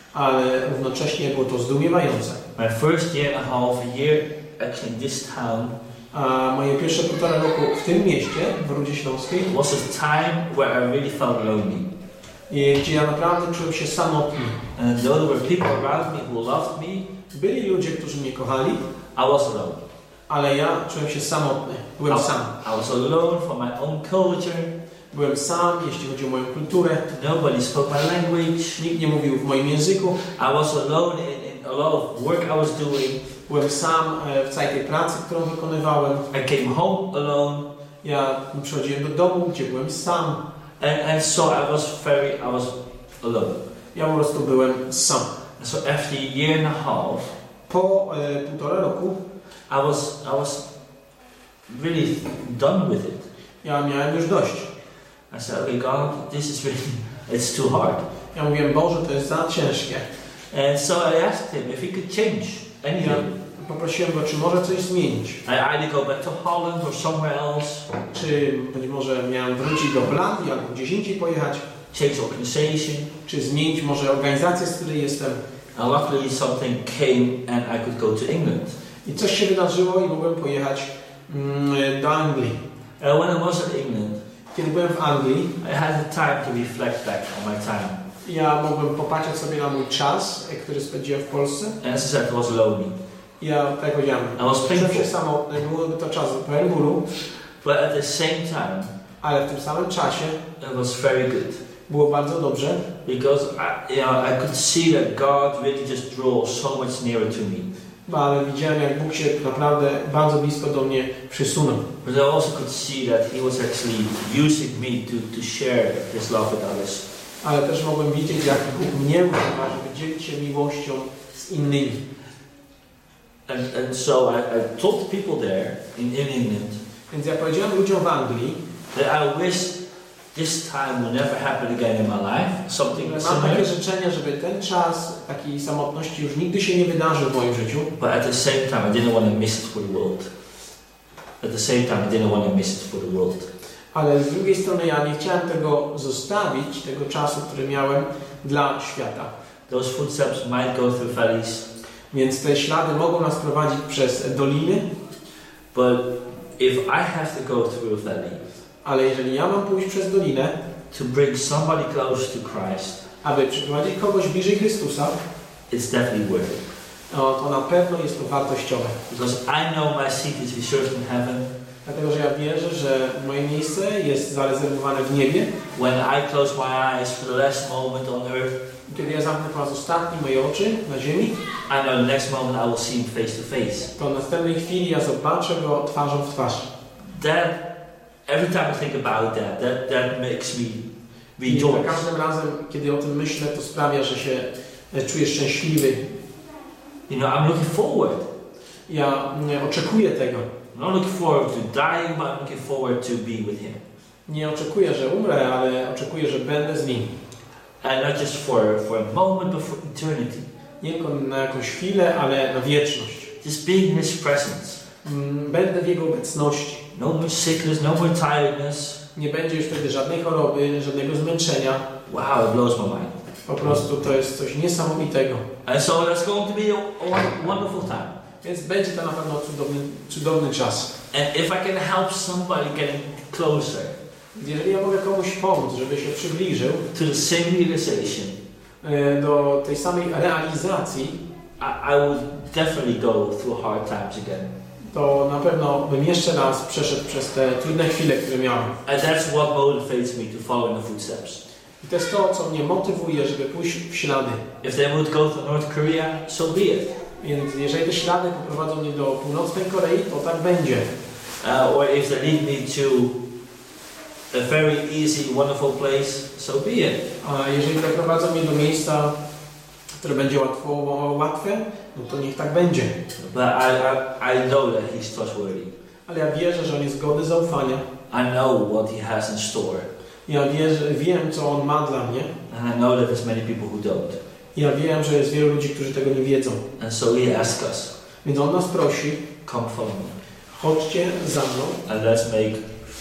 Speaker 3: ale równocześnie było to zdumiewające.
Speaker 2: My first year and a half, a year actually in this town,
Speaker 3: A moje pierwsze półtora roku w tym mieście, w Rudzie Śląskiej,
Speaker 2: was a time where I really felt lonely.
Speaker 3: i gdzie ja naprawdę czułem się samotny.
Speaker 2: And though there were people around me who loved me,
Speaker 3: Byli ludzie, którzy mnie kochali,
Speaker 2: I was alone.
Speaker 3: ale ja czułem się samotny. Byłem sam.
Speaker 2: I was alone for my own culture.
Speaker 3: Byłem sam, jeśli chodzi o moją kulturę.
Speaker 2: Nobody spoke my language.
Speaker 3: Nikt nie mówił w moim języku.
Speaker 2: I was alone in, in a lot of work I was doing.
Speaker 3: Byłem sam e, w całej tej pracy, którą wykonywałem.
Speaker 2: I came home alone.
Speaker 3: Ja przychodziłem do domu, gdzie byłem sam.
Speaker 2: And, and so I was very, I was alone.
Speaker 3: Ja po prostu byłem sam.
Speaker 2: And so after a year and a half,
Speaker 3: Po e, półtora roku
Speaker 2: I was, I was really done with it.
Speaker 3: ja miałem już dość.
Speaker 2: I said, okay, God, this is really, it's too hard.
Speaker 3: Ja mówiłem, Boże, to jest za ciężkie.
Speaker 2: And so I asked Him if He could change
Speaker 3: Ja
Speaker 2: anything.
Speaker 3: poprosiłem Go, czy może coś zmienić.
Speaker 2: I either go back to Holland or somewhere else,
Speaker 3: Czy być może miałem wrócić do Holandii albo gdzieś indziej pojechać.
Speaker 2: change organization.
Speaker 3: Czy zmienić może organizację, z której jestem.
Speaker 2: And luckily something came and I could go to England.
Speaker 3: I coś się wydarzyło i mogłem pojechać mm, do Anglii.
Speaker 2: And when I was in England,
Speaker 3: Kiedy byłem w Anglii,
Speaker 2: I had the time to reflect back on my time.
Speaker 3: ja mogłem popatrzeć sobie na mój czas, który spędziłem w Polsce.
Speaker 2: And as I said, it was lonely.
Speaker 3: Ja, tak jak powiedziałem,
Speaker 2: I was
Speaker 3: czułem się
Speaker 2: painful.
Speaker 3: samotny, byłoby to czas pełen bólu,
Speaker 2: But at the same time,
Speaker 3: ale w tym samym czasie
Speaker 2: it was very good.
Speaker 3: było bardzo dobrze,
Speaker 2: Because I, you know, I could see that God really just draws so much nearer to me.
Speaker 3: ale widziałem, jak Bóg się naprawdę bardzo blisko do mnie przysunął.
Speaker 2: But I also could see that He was actually using me to, to share His love with others.
Speaker 3: Ale też mogłem widzieć, jak Bóg mnie używa, żeby dzielić się miłością z innymi.
Speaker 2: And, and so I, I told people there in, in England
Speaker 3: Więc ja powiedziałem ludziom w Anglii,
Speaker 2: that I wish this time will never happen again in my life. Something
Speaker 3: że mam
Speaker 2: similar.
Speaker 3: takie życzenie, żeby ten czas takiej samotności już nigdy się nie wydarzył w moim życiu.
Speaker 2: But at the same time, I didn't want to miss it for the world. At the same time, I didn't want to miss it for the world.
Speaker 3: Ale z drugiej strony ja nie chciałem tego zostawić, tego czasu, który miałem dla świata.
Speaker 2: Those footsteps might go through valleys.
Speaker 3: Więc te ślady mogą nas prowadzić przez doliny.
Speaker 2: But if I have to go through a valley,
Speaker 3: Ale jeżeli ja mam pójść przez dolinę,
Speaker 2: to bring somebody close to Christ,
Speaker 3: aby przyprowadzić kogoś bliżej Chrystusa,
Speaker 2: it's definitely worth it.
Speaker 3: no, to na pewno jest to wartościowe.
Speaker 2: Because I know my seat is reserved in heaven.
Speaker 3: Dlatego, że ja wierzę, że moje miejsce jest zarezerwowane w niebie.
Speaker 2: When I close my eyes for the last moment on earth,
Speaker 3: Kiedy ja zamknę po raz ostatni moje oczy na ziemi,
Speaker 2: I know the next moment I will see him face to face.
Speaker 3: to w następnej chwili ja zobaczę go twarzą w twarz.
Speaker 2: That, every time I think about that, that, that makes me
Speaker 3: I za
Speaker 2: rejoice.
Speaker 3: każdym razem, kiedy o tym myślę, to sprawia, że się e, czuję szczęśliwy.
Speaker 2: You know, I'm looking forward.
Speaker 3: Ja nie, oczekuję tego.
Speaker 2: I'm not looking forward to dying, but I'm looking forward to be with him.
Speaker 3: Nie oczekuję, że umrę, ale oczekuję, że będę z nim.
Speaker 2: And not just for, for a moment, but for eternity.
Speaker 3: Nie tylko na jakąś chwilę, ale na wieczność.
Speaker 2: Just being in his presence.
Speaker 3: Mm, Będę w jego obecności.
Speaker 2: No more sickness, no more tiredness.
Speaker 3: Nie będzie już wtedy żadnej choroby, żadnego zmęczenia.
Speaker 2: Wow, it blows my mind.
Speaker 3: Po prostu to jest coś niesamowitego.
Speaker 2: And so that's going to be a, a wonderful time.
Speaker 3: Więc będzie to na pewno cudowny, cudowny czas.
Speaker 2: And if I can help somebody getting closer
Speaker 3: Jeżeli ja mogę komuś pomóc, żeby się przybliżył
Speaker 2: to the same realization,
Speaker 3: e, do tej samej realizacji,
Speaker 2: I, I will definitely go through hard times again.
Speaker 3: to na pewno bym jeszcze raz przeszedł przez te trudne chwile, które miałem.
Speaker 2: And that's what motivates me to follow in the footsteps.
Speaker 3: I to jest to, co mnie motywuje, żeby pójść w ślady.
Speaker 2: If they would go to North Korea, so be it.
Speaker 3: Więc jeżeli te ślady poprowadzą mnie do północnej Korei, to tak będzie.
Speaker 2: Uh, or if they lead me to a very easy, wonderful place, so be it.
Speaker 3: A jeżeli doprowadzą mnie do miejsca, które będzie łatwo, łatwe, no to niech tak będzie.
Speaker 2: But I, I, I know that he's trustworthy.
Speaker 3: Ale ja wierzę, że on jest godny zaufania.
Speaker 2: I know what he has in store.
Speaker 3: Ja wierzę, wiem, co on ma dla mnie.
Speaker 2: And I know that there's many people who don't.
Speaker 3: Ja wiem, że jest wielu ludzi, którzy tego nie wiedzą.
Speaker 2: And so he asks us,
Speaker 3: Więc on nas prosi,
Speaker 2: come follow me.
Speaker 3: chodźcie za mną
Speaker 2: And let's make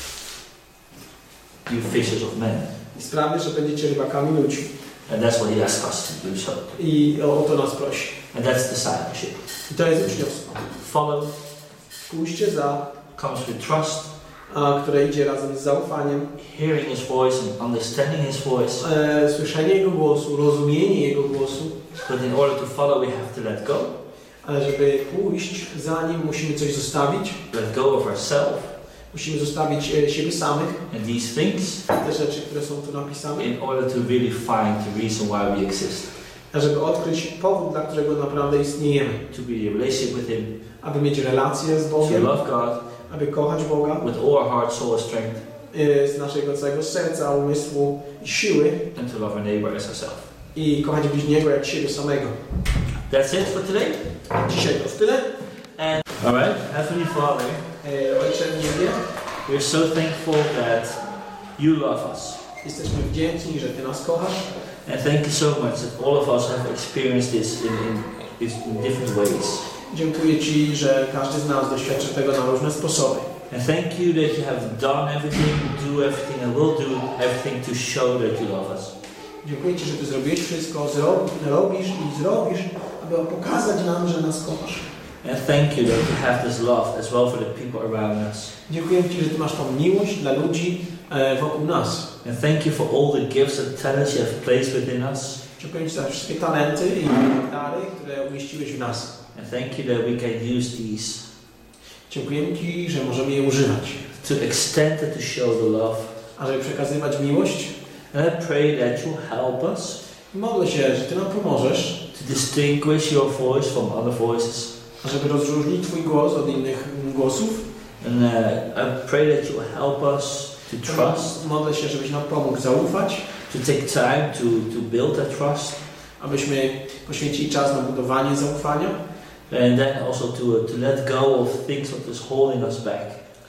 Speaker 2: you fishers of men.
Speaker 3: i sprawię, że będziecie rybakami ludzi.
Speaker 2: And that's what he asks us to do so.
Speaker 3: I o to nas prosi.
Speaker 2: And that's discipleship.
Speaker 3: I to jest uczniostwo.
Speaker 2: Follow
Speaker 3: Pójście za,
Speaker 2: comes with trust,
Speaker 3: a, które idzie razem z zaufaniem,
Speaker 2: hearing his voice and understanding his voice.
Speaker 3: e, słyszenie Jego głosu, rozumienie Jego głosu.
Speaker 2: But in order to follow, we have to let go.
Speaker 3: Ale żeby pójść za Nim, musimy coś zostawić.
Speaker 2: Let go of ourselves
Speaker 3: Musimy zostawić e, siebie samych,
Speaker 2: and these things
Speaker 3: te rzeczy, które są tu napisane,
Speaker 2: in order to really find the reason why we exist.
Speaker 3: a żeby odkryć powód, dla którego naprawdę istniejemy.
Speaker 2: To be in a relationship with him,
Speaker 3: Aby mieć relację z
Speaker 2: to
Speaker 3: Bogiem,
Speaker 2: love God
Speaker 3: aby kochać Boga
Speaker 2: with all our heart, soul, and strength,
Speaker 3: e, z naszego całego serca, umysłu i siły
Speaker 2: and to love our neighbor as ourselves.
Speaker 3: i kochać bliźniego jak siebie samego.
Speaker 2: That's it for today.
Speaker 3: Dzisiaj to już tyle.
Speaker 2: And all right, Heavenly Father,
Speaker 3: E, Ojcze w niebie,
Speaker 2: we're so thankful that you love us.
Speaker 3: jesteśmy wdzięczni, że Ty nas kochasz.
Speaker 2: And thank you so much that all of us have experienced this in, in, in different ways.
Speaker 3: Dziękuję Ci, że każdy z nas doświadczy tego na różne sposoby.
Speaker 2: And thank you that you have done everything, do everything, and will do everything to show that you love us.
Speaker 3: Dziękuję Ci, że Ty zrobiłeś wszystko, zro- robisz i zrobisz, aby pokazać nam, że nas kochasz.
Speaker 2: And thank you that you have this love as well for the people around us.
Speaker 3: Dziękuję Ci, że Ty masz tą miłość dla ludzi e, wokół nas.
Speaker 2: And thank you for all the gifts and talents you have placed within us.
Speaker 3: Dziękuję Ci za wszystkie talenty i dary, które umieściłeś w nas.
Speaker 2: And thank you that we can use these
Speaker 3: Dziękuję Ci, że możemy je używać,
Speaker 2: to extend it to show the love.
Speaker 3: a żeby przekazywać miłość.
Speaker 2: And I pray that you help us
Speaker 3: Modlę się, że Ty nam pomożesz,
Speaker 2: to distinguish your voice from other voices.
Speaker 3: żeby rozróżnić Twój głos od innych głosów.
Speaker 2: And uh, I pray that you help us to trust,
Speaker 3: Modlę się, żebyś nam pomógł zaufać,
Speaker 2: to take time to, to build that trust,
Speaker 3: abyśmy poświęcili czas na budowanie zaufania,
Speaker 2: and then also to, to let go of things that is holding us back.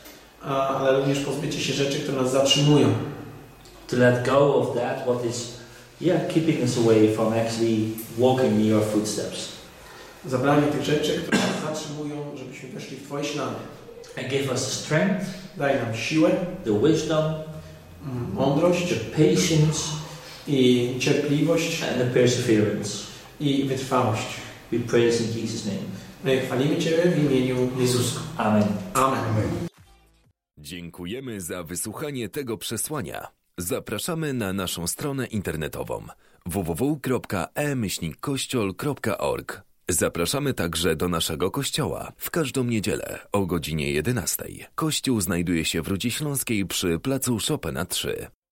Speaker 3: a, ale również pozbycie się rzeczy, które nas zatrzymują.
Speaker 2: To let go of that what is, yeah, keeping us away from actually walking in your footsteps.
Speaker 3: Zabranie tych rzeczy, które nas zatrzymują, żebyśmy weszli w Twoje ślady.
Speaker 2: and give us the strength,
Speaker 3: Daj nam siłę,
Speaker 2: the wisdom,
Speaker 3: mądrość
Speaker 2: the patience,
Speaker 3: i cierpliwość
Speaker 2: and the perseverance.
Speaker 3: i wytrwałość.
Speaker 2: We praise in Jesus' name.
Speaker 3: My chwalimy Ciebie w imieniu Jezusa.
Speaker 2: Amen.
Speaker 3: Amen.
Speaker 6: Amen.
Speaker 1: Dziękujemy za wysłuchanie tego przesłania. Zapraszamy na naszą stronę internetową w w w kropka e myślnik kościol kropka org. Zapraszamy także do naszego kościoła w każdą niedzielę o godzinie jedenastej. Kościół znajduje się w Rudzie Śląskiej przy placu Chopina trzy.